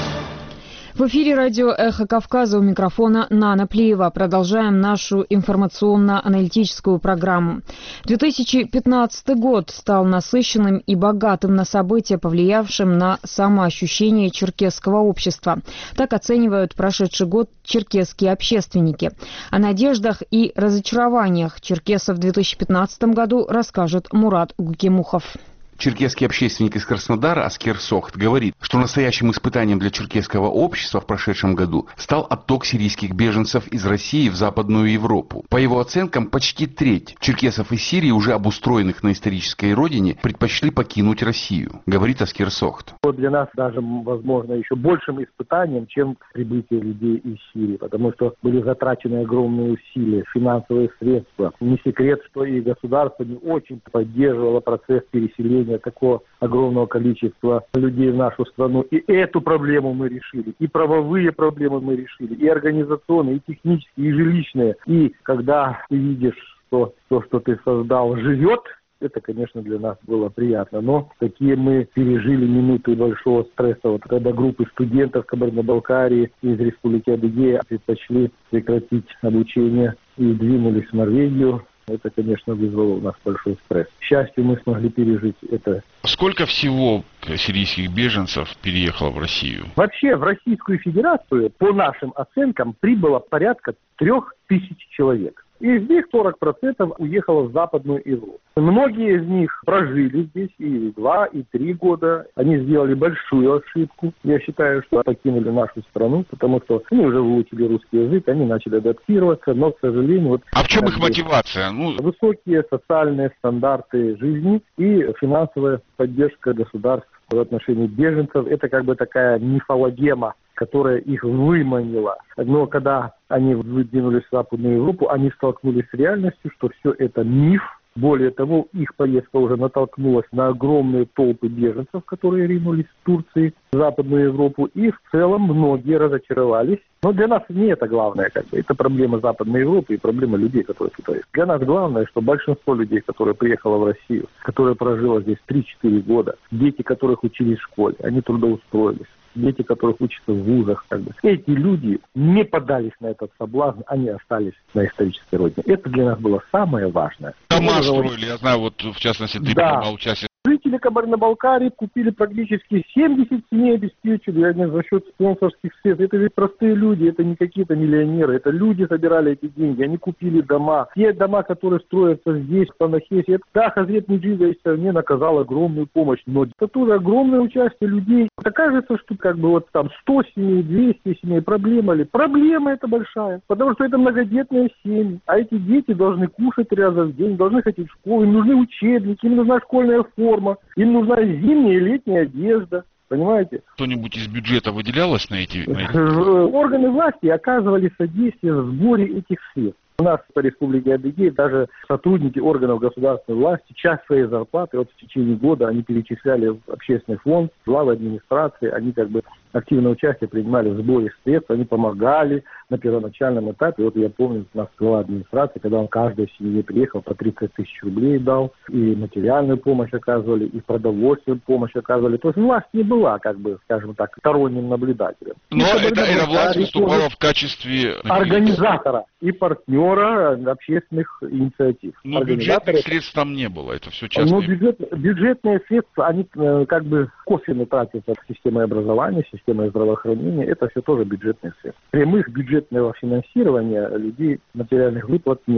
В эфире радио «Эхо Кавказа», у микрофона Нана Плиева. Продолжаем нашу информационно-аналитическую программу. две тысячи пятнадцатый год стал насыщенным и богатым на события, повлиявшим на самоощущение черкесского общества. Так оценивают прошедший год черкесские общественники. О надеждах и разочарованиях черкесов в две тысячи пятнадцатом году расскажет Мурат Гукимухов. Черкесский общественник из Краснодара Аскер Сохт говорит, что настоящим испытанием для черкесского общества в прошедшем году стал отток сирийских беженцев из России в Западную Европу. По его оценкам, почти треть черкесов из Сирии, уже обустроенных на исторической родине, предпочли покинуть Россию, говорит Аскер Сохт. Для нас даже, возможно, еще большим испытанием, чем прибытие людей из Сирии, потому что были затрачены огромные усилия, финансовые средства. Не секрет, что и государство не очень поддерживало процесс переселения такого огромного количества людей в нашу страну. И эту проблему мы решили, и правовые проблемы мы решили, и организационные, и технические, и жилищные. И когда ты видишь, что то, что ты создал, живет, это, конечно, для нас было приятно. Но такие мы пережили минуты большого стресса. Вот когда группы студентов Кабардино-Балкарии из Республики Адыгея предпочли прекратить обучение и двинулись в Норвегию, это, конечно, вызвало у нас большой стресс. К счастью, мы смогли пережить это. Сколько всего сирийских беженцев переехало в Россию? Вообще в Российскую Федерацию, по нашим оценкам, прибыло порядка трех тысяч человек. Из них сорок процентов уехало в Западную Европу. Многие из них прожили здесь и два, и три года. Они сделали большую ошибку. Я считаю, что покинули нашу страну, потому что они уже выучили русский язык, они начали адаптироваться, но, к сожалению... Вот, а в чем их мотивация? Ну... Высокие социальные стандарты жизни и финансовая поддержка государств в отношении беженцев. Это как бы такая мифологема, которая их выманила. Но когда они выдвинулись в Западную Европу, они столкнулись с реальностью, что все это миф. Более того, их поездка уже натолкнулась на огромные толпы беженцев, которые ринулись в Турции, в Западную Европу, и в целом многие разочаровались. Но для нас не это главное, как бы. Это проблема Западной Европы и проблема людей, которые тут есть. Для нас главное, что большинство людей, которые приехало в Россию, которые прожило здесь три-четыре года, дети, которых учились в школе, они трудоустроились. Дети, которых учатся в вузах, как бы. Эти люди не поддались на этот соблазн, они остались на исторической родине. Это для нас было самое важное. Дома строили, я знаю, вот в частности ты да. принимал участие. Жители Кабардино-Балкарии купили практически семьдесят семей, обеспечили они за счет спонсорских средств. Это ведь простые люди, это не какие-то миллионеры, это люди собирали эти деньги, они купили дома. Те дома, которые строятся здесь, в Танахесе, это, да, Хазрет Меджида из Савнен оказал огромную помощь, но это тоже огромное участие людей. Это кажется, что как бы вот там сто семей, двести семей, проблема ли? Проблема это большая, потому что это многодетные семьи, а эти дети должны кушать три раза в день, должны ходить в школу, им нужны учебники, им нужна школьная форма. Им нужна зимняя и летняя одежда. Понимаете? Что-нибудь из бюджета выделялось на эти... На эти... Органы власти оказывали содействие в сборе этих средств. У нас по Республике Адыгея даже сотрудники органов государственной власти часть своей зарплаты вот в течение года они перечисляли в общественный фонд, главы администрации, они как бы активное участие принимали в сборе средств, они помогали на первоначальном этапе. Вот я помню, у нас глава администрации, когда он каждой семье приехал, по тридцать тысяч рублей дал, и материальную помощь оказывали, и продовольственную помощь оказывали. То есть власть не была, как бы, скажем так, сторонним наблюдателем. Но это, это власть выступала в качестве... Организатора и партнера общественных инициатив. Но бюджетных средств там не было, это все частные. Но бюджет, бюджетные средства, они как бы косвенно тратятся в системе образования, системой здравоохранения, это все тоже бюджетные средства. Прямых бюджетного финансирования людей материальных выплат не было.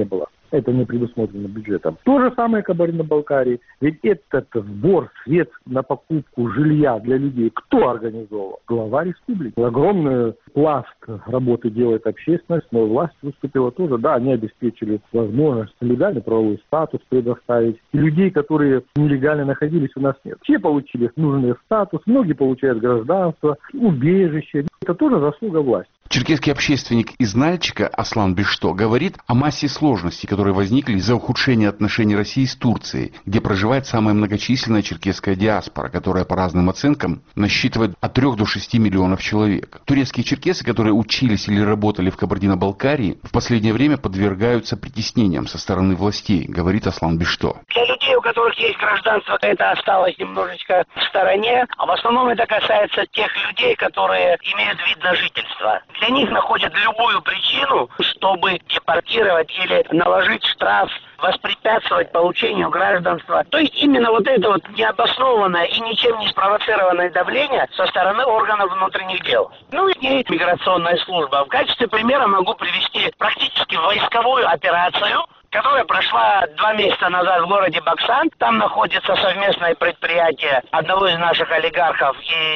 Это не предусмотрено бюджетом. То же самое Кабардино-Балкарии. Ведь этот сбор средств на покупку жилья для людей кто организовал? Глава республики. Огромный пласт работы делает общественность, но власть выступила тоже. Да, они обеспечили возможность легальный правовой статус предоставить. И людей, которые нелегально находились, у нас нет. Все получили нужный статус, многие получают гражданство, убежище. Это тоже заслуга власти. Черкесский общественник из Нальчика Аслан Бишто говорит о массе сложностей, которые возникли из-за ухудшения отношений России с Турцией, где проживает самая многочисленная черкесская диаспора, которая по разным оценкам насчитывает от трёх до шести миллионов человек. Турецкие черкесы, которые учились или работали в Кабардино-Балкарии, в последнее время подвергаются притеснениям со стороны властей, говорит Аслан Бишто. Для людей, у которых есть гражданство, это осталось немножечко в стороне, а в основном это касается тех людей, которые имеют вид на жительство. Для них находят любую причину, чтобы депортировать или наложить штраф, воспрепятствовать получению гражданства. То есть именно вот это вот необоснованное и ничем не спровоцированное давление со стороны органов внутренних дел. Ну и миграционная служба. В качестве примера могу привести практически войсковую операцию, которая прошла два месяца назад в городе Баксан. Там находится совместное предприятие одного из наших олигархов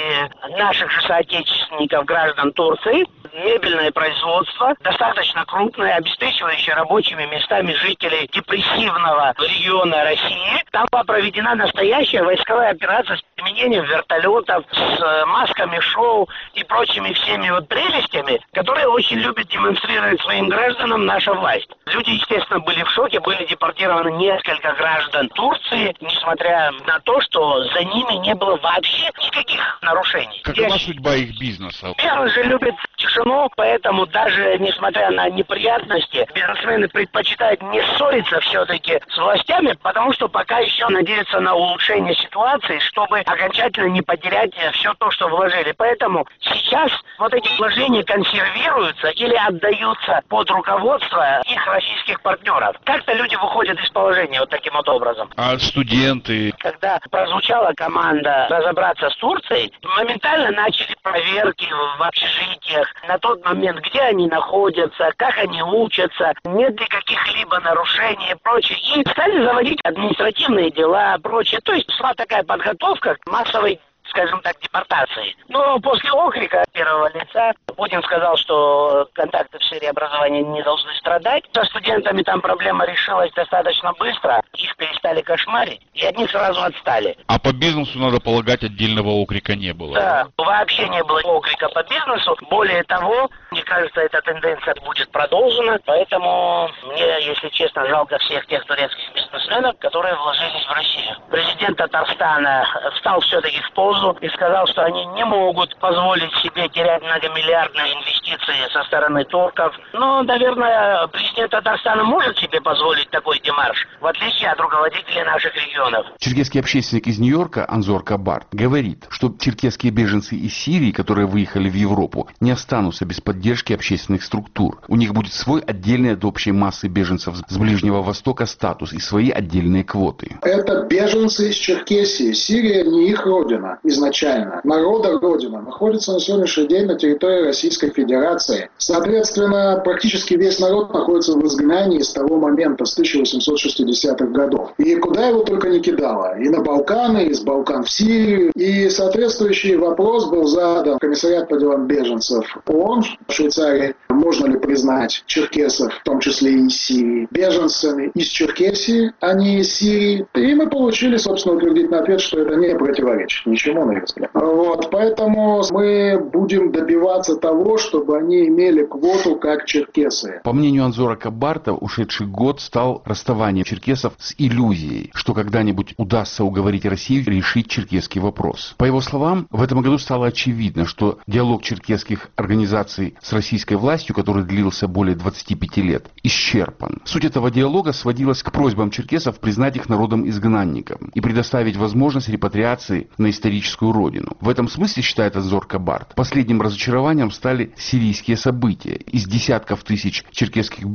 и наших же соотечественников, граждан Турции. Мебельное производство, достаточно крупное, обеспечивающее рабочими местами жителей депрессивного региона России. Там была проведена настоящая войсковая операция с применением вертолетов, с масками шоу и прочими всеми вот прелестями, которые очень любит демонстрировать своим гражданам наша власть. Люди, естественно, были в шоке, были депортированы несколько граждан Турции, несмотря на то, что за ними не было вообще никаких нарушений. Какова судьба их бизнеса? Первый же любит тишину, поэтому даже несмотря на неприятности, бизнесмены предпочитают не ссориться все-таки с властями, потому что пока еще надеются на улучшение ситуации, чтобы окончательно не потерять все то, что вложили. Поэтому сейчас вот эти вложения консервируются или отдаются под руководство их российских партнеров. Как-то люди выходят из положения вот таким вот образом. А студенты? Когда прозвучала команда разобраться с Турцией, моментально начали проверки в общежитиях на тот момент, где они находятся, как они учатся, нет ли каких-либо нарушений и прочее. И стали заводить административные дела и прочее. То есть шла такая подготовка к массовой, скажем так, депортации. Но после окрика первого лица Путин сказал, что контакты в сфере образования не должны страдать. Со студентами там проблема решилась достаточно быстро. Их перестали кошмарить, и от них сразу отстали. А по бизнесу, надо полагать, отдельного окрика не было? Да, вообще не было окрика по бизнесу. Более того, мне кажется, эта тенденция будет продолжена. Поэтому мне, если честно, жалко всех тех турецких бизнесменов, которые вложились в Россию. Президент Татарстана встал все-таки в позу и сказал, что они не могут позволить себе терять многомиллиардные инвестиции со стороны турков. Но, наверное, президент Татарстана может себе позволить такой демарш, в отличие от руководителей наших регионов. Черкесский общественник из Нью-Йорка Анзор Кабарт говорит, что черкесские беженцы из Сирии, которые выехали в Европу, не останутся без поддержки общественных структур. У них будет свой отдельный от общей массы беженцев с Ближнего Востока статус и свои отдельные квоты. Это беженцы из Черкесии. Сирия не их родина изначально. Народа родина находится на сегодняшний день на территории Российской Федерации. Соответственно, практически весь народ находится в изгнании с того момента, с тысяча восемьсот шестидесятых годов. И куда его только не кидало. И на Балканы, и с Балкан в Сирию. И соответствующий вопрос был задан в комиссариат по делам беженцев ООН в Швейцарии. Можно ли признать черкесов, в том числе и из Сирии, беженцами из Черкесии, а не из Сирии? И мы получили, собственно, утвердительный ответ, что это не противоречит ничему, на их взгляд. Вот, поэтому мы будем добиваться того, чтобы они имели квоту как черкесы. По мнению Анзора Кабарта, ушедший год стал расставанием черкесов с иллюзией, что когда-нибудь удастся уговорить Россию решить черкесский вопрос. По его словам, в этом году стало очевидно, что диалог черкесских организаций с российской властью, который длился более двадцати пяти лет, исчерпан. Суть этого диалога сводилась к просьбам черкесов признать их народом-изгнанником и предоставить возможность репатриации на историческую родину. В этом смысле, считает Анзор Кабарт, последним разочарованием стали сирийские события. Из десятков тысяч черкесских беженцев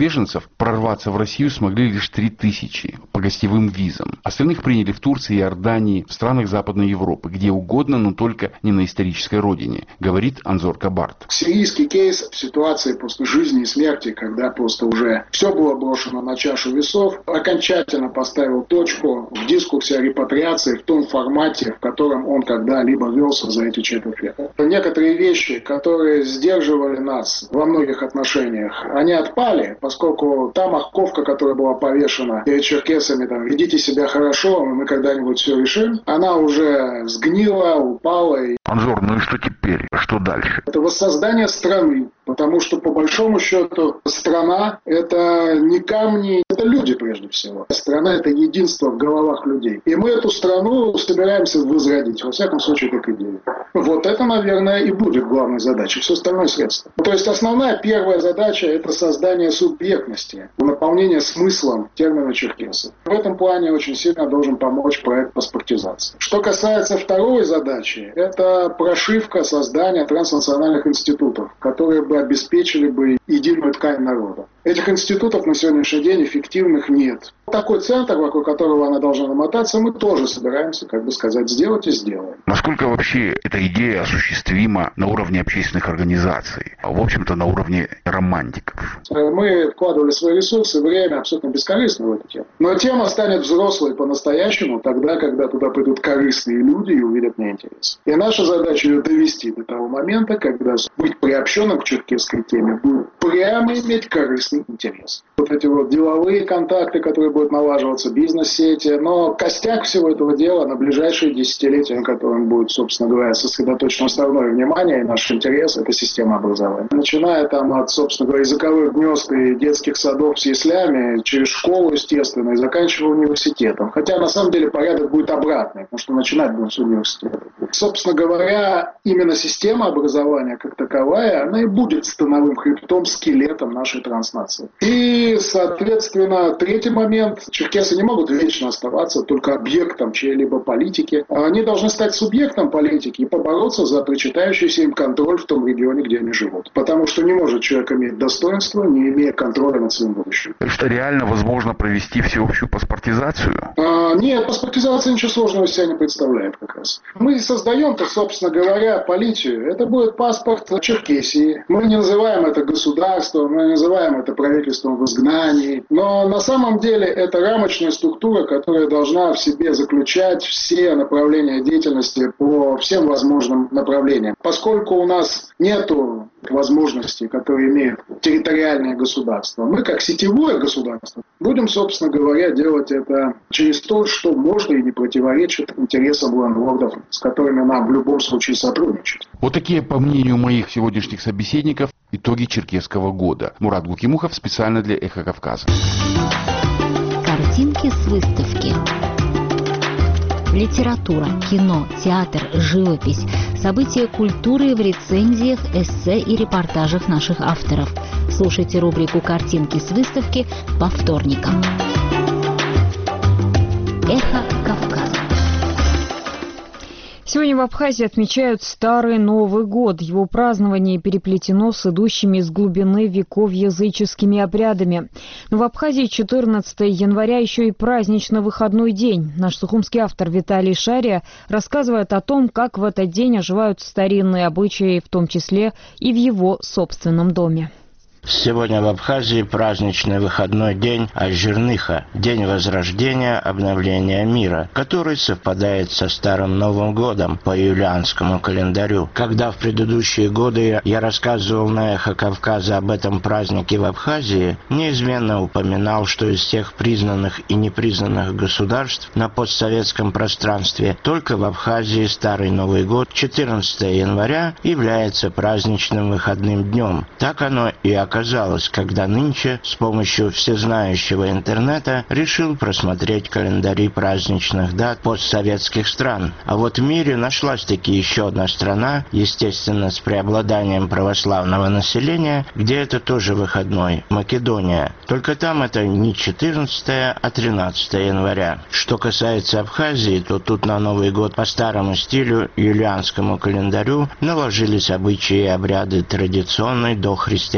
беженцев прорваться в Россию смогли лишь три тысячи по гостевым визам. Остальных приняли в Турции, Иордании, в странах Западной Европы, где угодно, но только не на исторической родине, говорит Анзор Кабарт. Сирийский кейс в ситуации после жизни и смерти, когда просто уже все было брошено на чашу весов, окончательно поставил точку в дискурсе о репатриации в том формате, в котором он когда-либо велся за эти четверть века. Некоторые вещи, которые сдерживали нас во многих отношениях, они отпали, поскольку та махковка, которая была повешена перед черкесами, там, ведите себя хорошо, мы когда-нибудь все решим, она уже сгнила, упала. И... Анзор, ну и что теперь? Что дальше? Это воссоздание страны, потому что по большому счету страна — это не камни, это люди прежде всего. Страна — это единство в головах людей. И мы эту страну собираемся возродить, во всяком случае, как идею. Вот это, наверное, и будет главной задачей, все остальное средство. То есть основная первая задача — это создание субъектности, наполнение смыслом термина черкесы. В этом плане очень сильно должен помочь проект паспортизации. Что касается второй задачи, это прошивка создания транснациональных институтов, которые бы обеспечили бы единую ткань народа. Этих институтов на сегодняшний день эффективных нет. Такой центр, вокруг которого она должна намотаться, мы тоже собираемся, как бы сказать, сделать и сделаем. Насколько вообще эта идея осуществима на уровне общественных организаций, а в общем-то на уровне романтиков? Мы вкладывали свои ресурсы, время абсолютно бескорыстно в эту тему. Но тема станет взрослой по-настоящему тогда, когда туда придут корыстные люди и увидят неинтерес. И наша задача ее довести до того момента, когда быть приобщенным к черкесской теме будет прямо иметь корыстный интерес. Вот эти вот деловые контакты, которые будут налаживаться, бизнес-сети, но костяк всего этого дела на ближайшие десятилетия, на котором будет, собственно говоря, сосредоточено основное внимание и наш интерес — это система образования. Начиная там от, собственно говоря, языковых гнезд и детских садов с яслями, через школу, естественно, и заканчивая университетом. Хотя, на самом деле, порядок будет обратный, потому что начинать будем с университета. Собственно говоря, именно система образования как таковая, она и будет становым хребтом, скелетом нашей транснации. И, соответственно, третий момент. Черкесы не могут вечно оставаться только объектом чьей-либо политики. Они должны стать субъектом политики и побороться за причитающийся им контроль в том регионе, где они живут. Потому что не может человек иметь достоинство, не имея контроля над своим будущим. То есть реально возможно провести всеобщую паспортизацию? А, нет, паспортизация ничего сложного из себя не представляет как раз. Мы создаем-то, собственно говоря, политию. Это будет паспорт Черкесии. Мы не называем это государством, мы называем это правительством в изгнании. Но на самом деле это рамочная структура, которая должна в себе заключать все направления деятельности по всем возможным направлениям. Поскольку у нас нету возможностей, которые имеют территориальное государство, мы как сетевое государство будем, собственно говоря, делать это через то, что можно и не противоречит интересам ландлордов, с которыми нам в любом случае сотрудничать. Вот такие, по мнению моих сегодняшних собеседников, итоги черкесского года. Мурат Гукимухов специально для «Эхо Кавказа». Картинки с выставки. Литература, кино, театр, живопись, события культуры в рецензиях, эссе и репортажах наших авторов. Слушайте рубрику «Картинки с выставки» по вторникам. Эхо Кавказа. Сегодня в Абхазии отмечают Старый Новый год. Его празднование переплетено с идущими из глубины веков языческими обрядами. Но в Абхазии четырнадцатого января еще и празднично-выходной день. Наш сухумский автор Виталий Шария рассказывает о том, как в этот день оживают старинные обычаи, в том числе и в его собственном доме. Сегодня в Абхазии праздничный выходной день Аж-Жирныха, день возрождения, обновления мира, который совпадает со Старым Новым годом по юлианскому календарю. Когда в предыдущие годы я рассказывал на «Эхо Кавказа» об этом празднике в Абхазии, неизменно упоминал, что из всех признанных и непризнанных государств на постсоветском пространстве только в Абхазии Старый Новый год четырнадцатого января является праздничным выходным днем. Так оно и оказалось. Оказалось, когда нынче с помощью всезнающего интернета решил просмотреть календари праздничных дат постсоветских стран. А вот в мире нашлась-таки еще одна страна, естественно, с преобладанием православного населения, где это тоже выходной – Македония. Только там это не четырнадцатого, а тринадцатого января. Что касается Абхазии, то тут на Новый год по старому стилю, юлианскому календарю, наложились обычаи и обряды традиционной дохристианской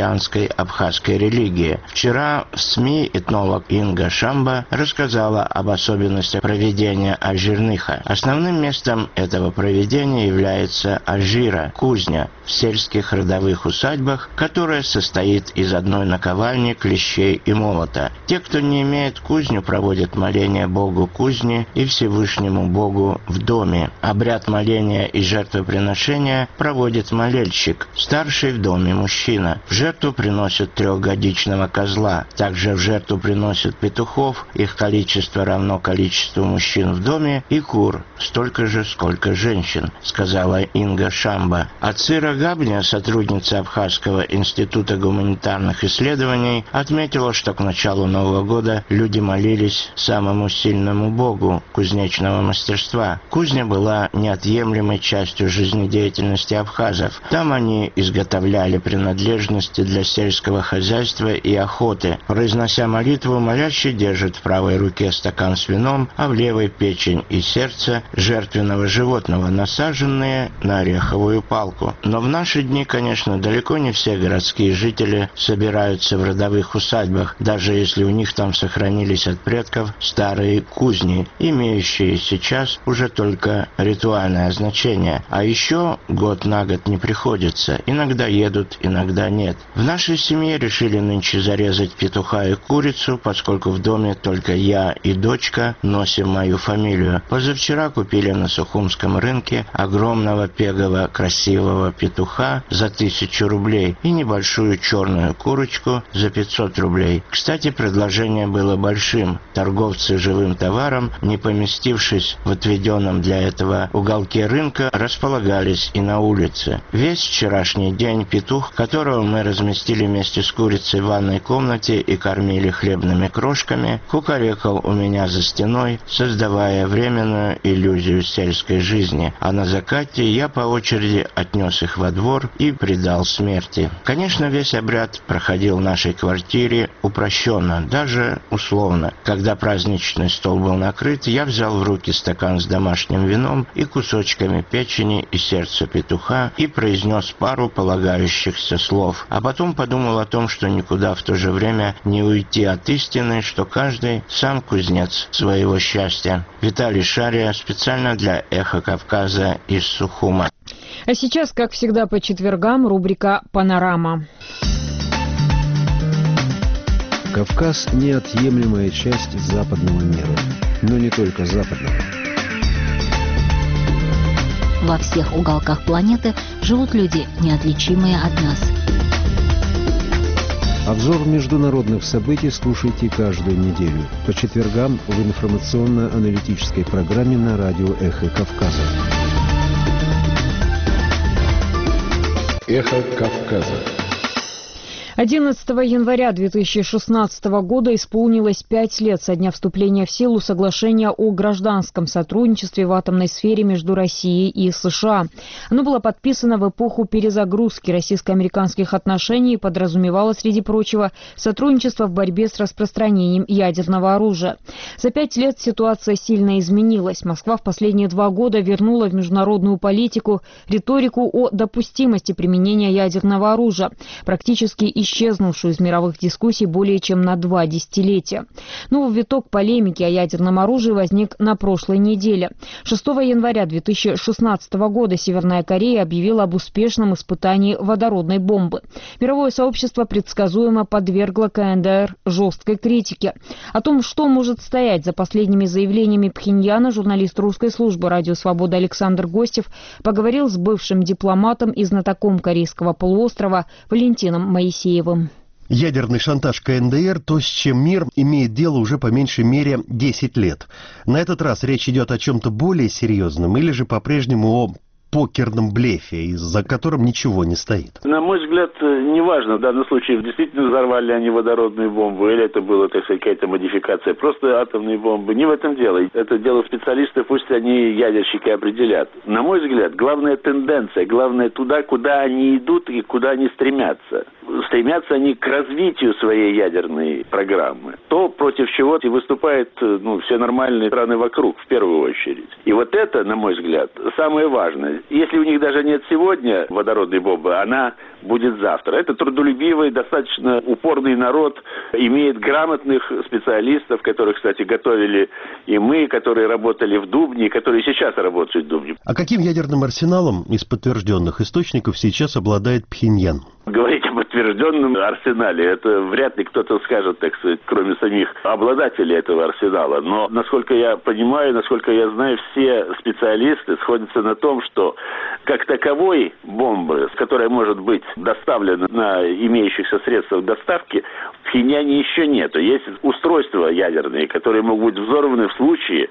абхазской религии. Вчера в СМИ этнолог Инга Шамба рассказала об особенностях проведения Ажирныха. Основным местом этого проведения является Ажира, кузня, в сельских родовых усадьбах, которая состоит из одной наковальни, клещей и молота. Те, кто не имеет кузню, проводят моление Богу кузни и Всевышнему Богу в доме. Обряд моления и жертвоприношения проводит молельщик, старший в доме мужчина. В жертву приносят трехгодичного козла. Также в жертву приносят петухов, их количество равно количеству мужчин в доме, и кур, столько же, сколько женщин, сказала Инга Шамба. Ацира Габня, сотрудница Абхазского института гуманитарных исследований, отметила, что к началу Нового года люди молились самому сильному богу кузнечного мастерства. Кузня была неотъемлемой частью жизнедеятельности абхазов. Там они изготовляли принадлежности для сельского хозяйства и охоты. Произнося молитву, молящий держит в правой руке стакан с вином, а в левой печень и сердце жертвенного животного, насаженные на ореховую палку. Но в наши дни, конечно, далеко не все городские жители собираются в родовых усадьбах, даже если у них там сохранились от предков старые кузни, имеющие сейчас уже только ритуальное значение. А еще год на год не приходится. Иногда едут, иногда нет. В нашей семье решили нынче зарезать петуха и курицу, поскольку в доме только я и дочка носим мою фамилию. Позавчера купили на Сухумском рынке огромного пегого красивого петуха за тысячу рублей и небольшую черную курочку за пятьсот рублей. Кстати, предложение было большим. Торговцы живым товаром, не поместившись в отведенном для этого уголке рынка, располагались и на улице. Весь вчерашний день петух, которого мы разместили вместе с курицей в ванной комнате и кормили хлебными крошками, кукарекал у меня за стеной, создавая временную иллюзию сельской жизни, а на закате я по очереди отнес их во двор и предал смерти. Конечно, весь обряд проходил в нашей квартире упрощенно, даже условно. Когда праздничный стол был накрыт, я взял в руки стакан с домашним вином и кусочками печени и сердца петуха и произнес пару полагающихся слов, а потом подумал о том, что никуда в то же время не уйти от истины, что каждый сам кузнец своего счастья. Виталий Шария, специально для «Эхо Кавказа» из Сухума. А сейчас, как всегда по четвергам, рубрика «Панорама». Кавказ – неотъемлемая часть западного мира, но не только западного. Во всех уголках планеты живут люди, неотличимые от нас. Обзор международных событий слушайте каждую неделю по четвергам в информационно-аналитической программе на радио «Эхо Кавказа». «Эхо Кавказа». одиннадцатого января две тысячи шестнадцатого года исполнилось пять лет со дня вступления в силу соглашения о гражданском сотрудничестве в атомной сфере между Россией и США. Оно было подписано в эпоху перезагрузки российско-американских отношений и подразумевало, среди прочего, сотрудничество в борьбе с распространением ядерного оружия. За пять лет ситуация сильно изменилась. Москва в последние два года вернула в международную политику риторику о допустимости применения ядерного оружия, практически исчезнувшую из мировых дискуссий более чем на два десятилетия. Новый виток полемики о ядерном оружии возник на прошлой неделе. шестого января две тысячи шестнадцатого года Северная Корея объявила об успешном испытании водородной бомбы. Мировое сообщество предсказуемо подвергло КНДР жесткой критике. О том, что может стоять за последними заявлениями Пхеньяна, журналист русской службы «Радио Свобода» Александр Гостев поговорил с бывшим дипломатом и знатоком Корейского полуострова Валентином Моисеевым. Ядерный шантаж КНДР – то, с чем мир имеет дело уже по меньшей мере десять лет. На этот раз речь идет о чем-то более серьезном или же по-прежнему о покерном блефе, за которым ничего не стоит? На мой взгляд, неважно, в данном случае действительно взорвали они водородную бомбу, или это была, так сказать, какая-то модификация, просто атомные бомбы. Не в этом дело. Это дело специалистов, пусть они, ядерщики, определят. На мой взгляд, главная тенденция, главное туда, куда они идут и куда они стремятся. стремятся они к развитию своей ядерной программы. То, против чего выступают ну, все нормальные страны вокруг, в первую очередь. И вот это, на мой взгляд, самое важное. Если у них даже нет сегодня водородной бомбы, она будет завтра. Это трудолюбивый, достаточно упорный народ, имеет грамотных специалистов, которых, кстати, готовили и мы, которые работали в Дубне, и которые сейчас работают в Дубне. А каким ядерным арсеналом из подтвержденных источников сейчас обладает Пхеньян? Говорить о подтвержденном арсенале, это вряд ли кто-то скажет, так сказать, кроме самих обладателей этого арсенала. Но, насколько я понимаю, насколько я знаю, все специалисты сходятся на том, что как таковой бомбы, которая может быть доставлена на имеющихся средствах доставки, в Пхеньяне еще нету. Есть устройства ядерные, которые могут быть взорваны в случае,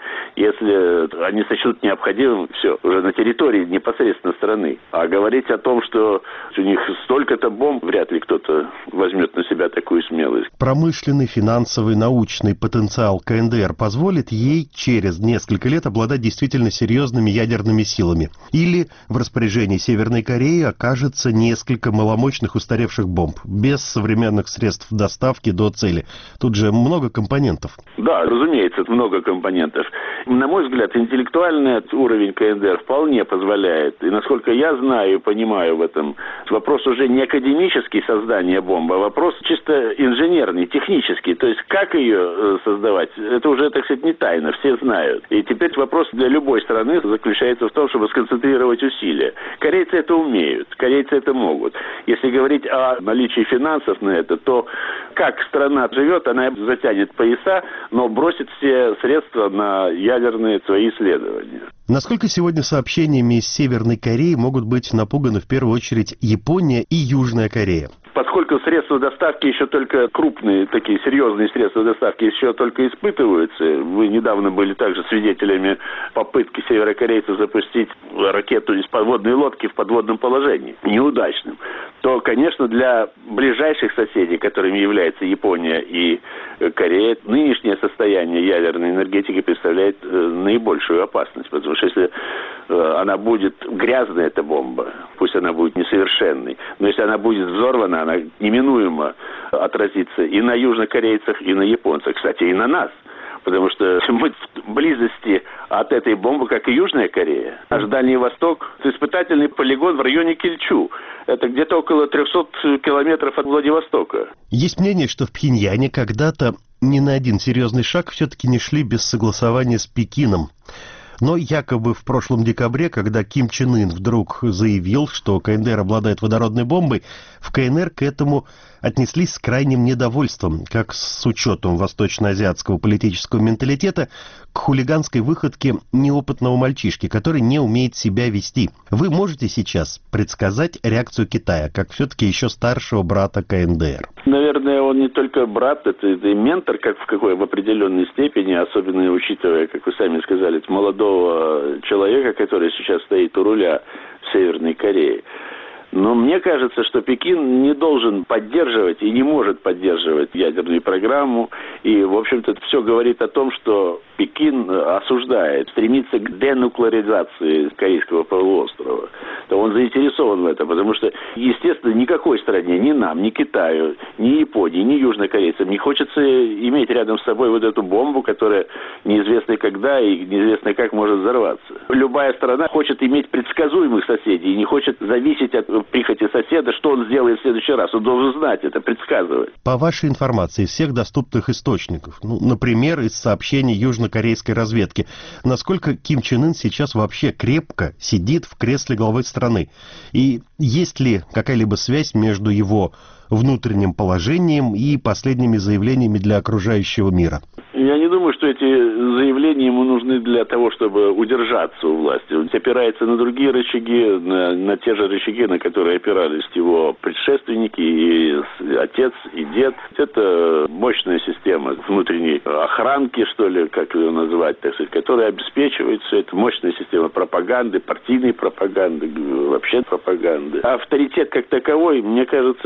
если они сочтут необходимым, все, уже на территории непосредственно страны. А говорить о том, что у них столько-то бомб, вряд ли кто-то возьмет на себя такую смелость. Промышленный, финансовый, научный потенциал КНДР позволит ей через несколько лет обладать действительно серьезными ядерными силами. Или в распоряжении Северной Кореи окажется несколько маломощных устаревших бомб, без современных средств доставки до цели. Тут же много компонентов. Да, разумеется, много компонентов. На мой взгляд, интеллектуальный уровень КНДР вполне позволяет. И насколько я знаю и понимаю в этом, вопрос уже не академический создание бомбы, а вопрос чисто инженерный, технический. То есть как ее создавать, это уже, так сказать, не тайна, все знают. И теперь вопрос для любой страны заключается в том, чтобы сконцентрировать усилия. Корейцы это умеют, корейцы это могут. Если говорить о наличии финансов на это, то как страна живет, она затянет пояса, но бросит все средства на ядерные свои исследования. Насколько сегодня сообщениями из Северной Кореи могут быть напуганы в первую очередь Япония и Южная Корея? Поскольку средства доставки еще только крупные, такие серьезные средства доставки еще только испытываются, вы недавно были также свидетелями попытки северокорейцев запустить ракету из подводной лодки в подводном положении, неудачным, то, конечно, для ближайших соседей, которыми являются Япония и Корея, нынешнее состояние ядерной энергетики представляет наибольшую опасность, потому что если она будет грязная, эта бомба, пусть она будет несовершенной, но если она будет взорвана, она неминуемо отразится и на южнокорейцах, и на японцах, кстати, и на нас. Потому что мы в близости от этой бомбы, как и Южная Корея. Наш Дальний Восток – испытательный полигон в районе Кильчу. Это где-то около трехсот километров от Владивостока. Есть мнение, что в Пхеньяне когда-то ни на один серьезный шаг все-таки не шли без согласования с Пекином. Но якобы в прошлом декабре, когда Ким Чен Ын вдруг заявил, что КНДР обладает водородной бомбой, в КНР к этому отнеслись с крайним недовольством, как с учетом восточноазиатского политического менталитета к хулиганской выходке неопытного мальчишки, который не умеет себя вести. Вы можете сейчас предсказать реакцию Китая, как все-таки еще старшего брата КНДР? Наверное, он не только брат, это, это и ментор, как в какой в определенной степени, особенно учитывая, как вы сами сказали, молодого человека, который сейчас стоит у руля в Северной Корее. Но мне кажется, что Пекин не должен поддерживать и не может поддерживать ядерную программу. И, в общем-то, это все говорит о том, что Пекин осуждает, стремится к денуклеаризации Корейского полуострова. То он заинтересован в этом, потому что, естественно, никакой стране, ни нам, ни Китаю, ни Японии, ни южнокорейцам не хочется иметь рядом с собой вот эту бомбу, которая неизвестно когда и неизвестно как может взорваться. Любая страна хочет иметь предсказуемых соседей и не хочет зависеть от прихоти соседа, что он сделает в следующий раз. Он должен знать это, предсказывать. По вашей информации, из всех доступных источников, ну, например, из сообщений южнокорейской разведки, насколько Ким Чен Ын сейчас вообще крепко сидит в кресле главы страны? И есть ли какая-либо связь между его внутренним положением и последними заявлениями для окружающего мира? Я не думаю, что эти заявления ему нужны для того, чтобы удержаться у власти. Он опирается на другие рычаги, на, на те же рычаги, на которые опирались его предшественники, и отец, и дед. Это мощная система внутренней охранки, что ли, как ее назвать, так сказать, которая обеспечивает все это. Мощная система пропаганды, партийной пропаганды, вообще пропаганды. Авторитет как таковой, мне кажется, что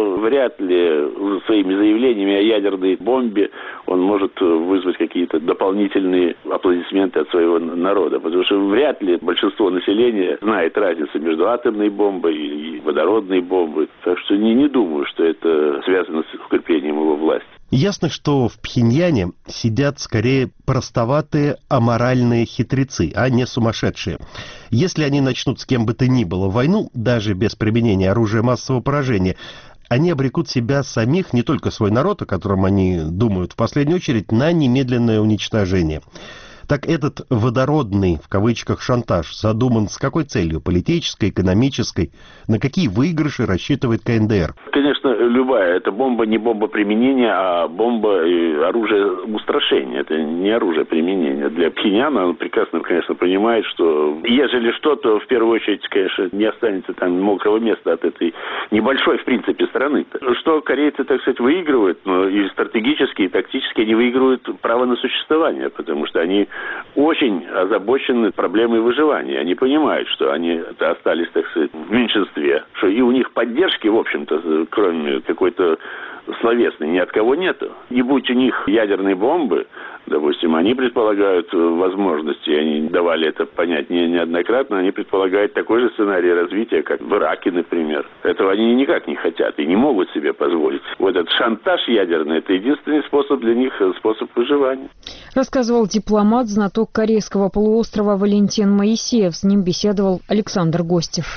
что вряд ли своими заявлениями о ядерной бомбе он может вызвать какие-то дополнительные аплодисменты от своего народа. Потому что вряд ли большинство населения знает разницу между атомной бомбой и водородной бомбой. Так что не, не думаю, что это связано с укреплением его власти. Ясно, что в Пхеньяне сидят скорее простоватые аморальные хитрецы, а не сумасшедшие. Если они начнут с кем бы то ни было войну, даже без применения оружия массового поражения, они обрекут себя самих, не только свой народ, о котором они думают в последнюю очередь, на немедленное уничтожение. Так этот водородный, в кавычках, шантаж задуман с какой целью? Политической, экономической? На какие выигрыши рассчитывает ка эн дэ эр? Конечно, любая. Это бомба не бомба применения, а бомба и оружие устрашения. Это не оружие применения. Для Пхеньяна он прекрасно, конечно, понимает, что ежели что, то в первую очередь, конечно, не останется там мокрого места от этой небольшой, в принципе, страны. Что корейцы, так сказать, выигрывают, но и стратегически, и тактически они выигрывают право на существование, потому что они очень озабочены проблемой выживания. Они понимают, что они остались, так сказать, в меньшинстве, что и у них поддержки, в общем-то, кроме какой-то словесной, ни от кого нету. Не будь у них ядерной бомбы, допустим, они предполагают возможности, они давали это понять не, неоднократно, они предполагают такой же сценарий развития, как в Ираке, например. Этого они никак не хотят и не могут себе позволить. Вот этот шантаж ядерный – это единственный способ для них, способ выживания. Рассказывал дипломат, знаток Корейского полуострова Валентин Моисеев. С ним беседовал Александр Гостев.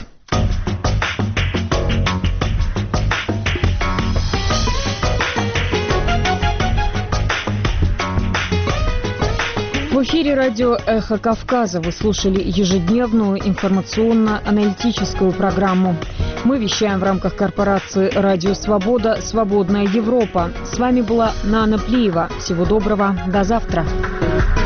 В эфире радио «Эхо Кавказа» вы слушали ежедневную информационно-аналитическую программу. Мы вещаем в рамках корпорации «Радио Свобода. Свободная Европа». С вами была Нана Плиева. Всего доброго. До завтра.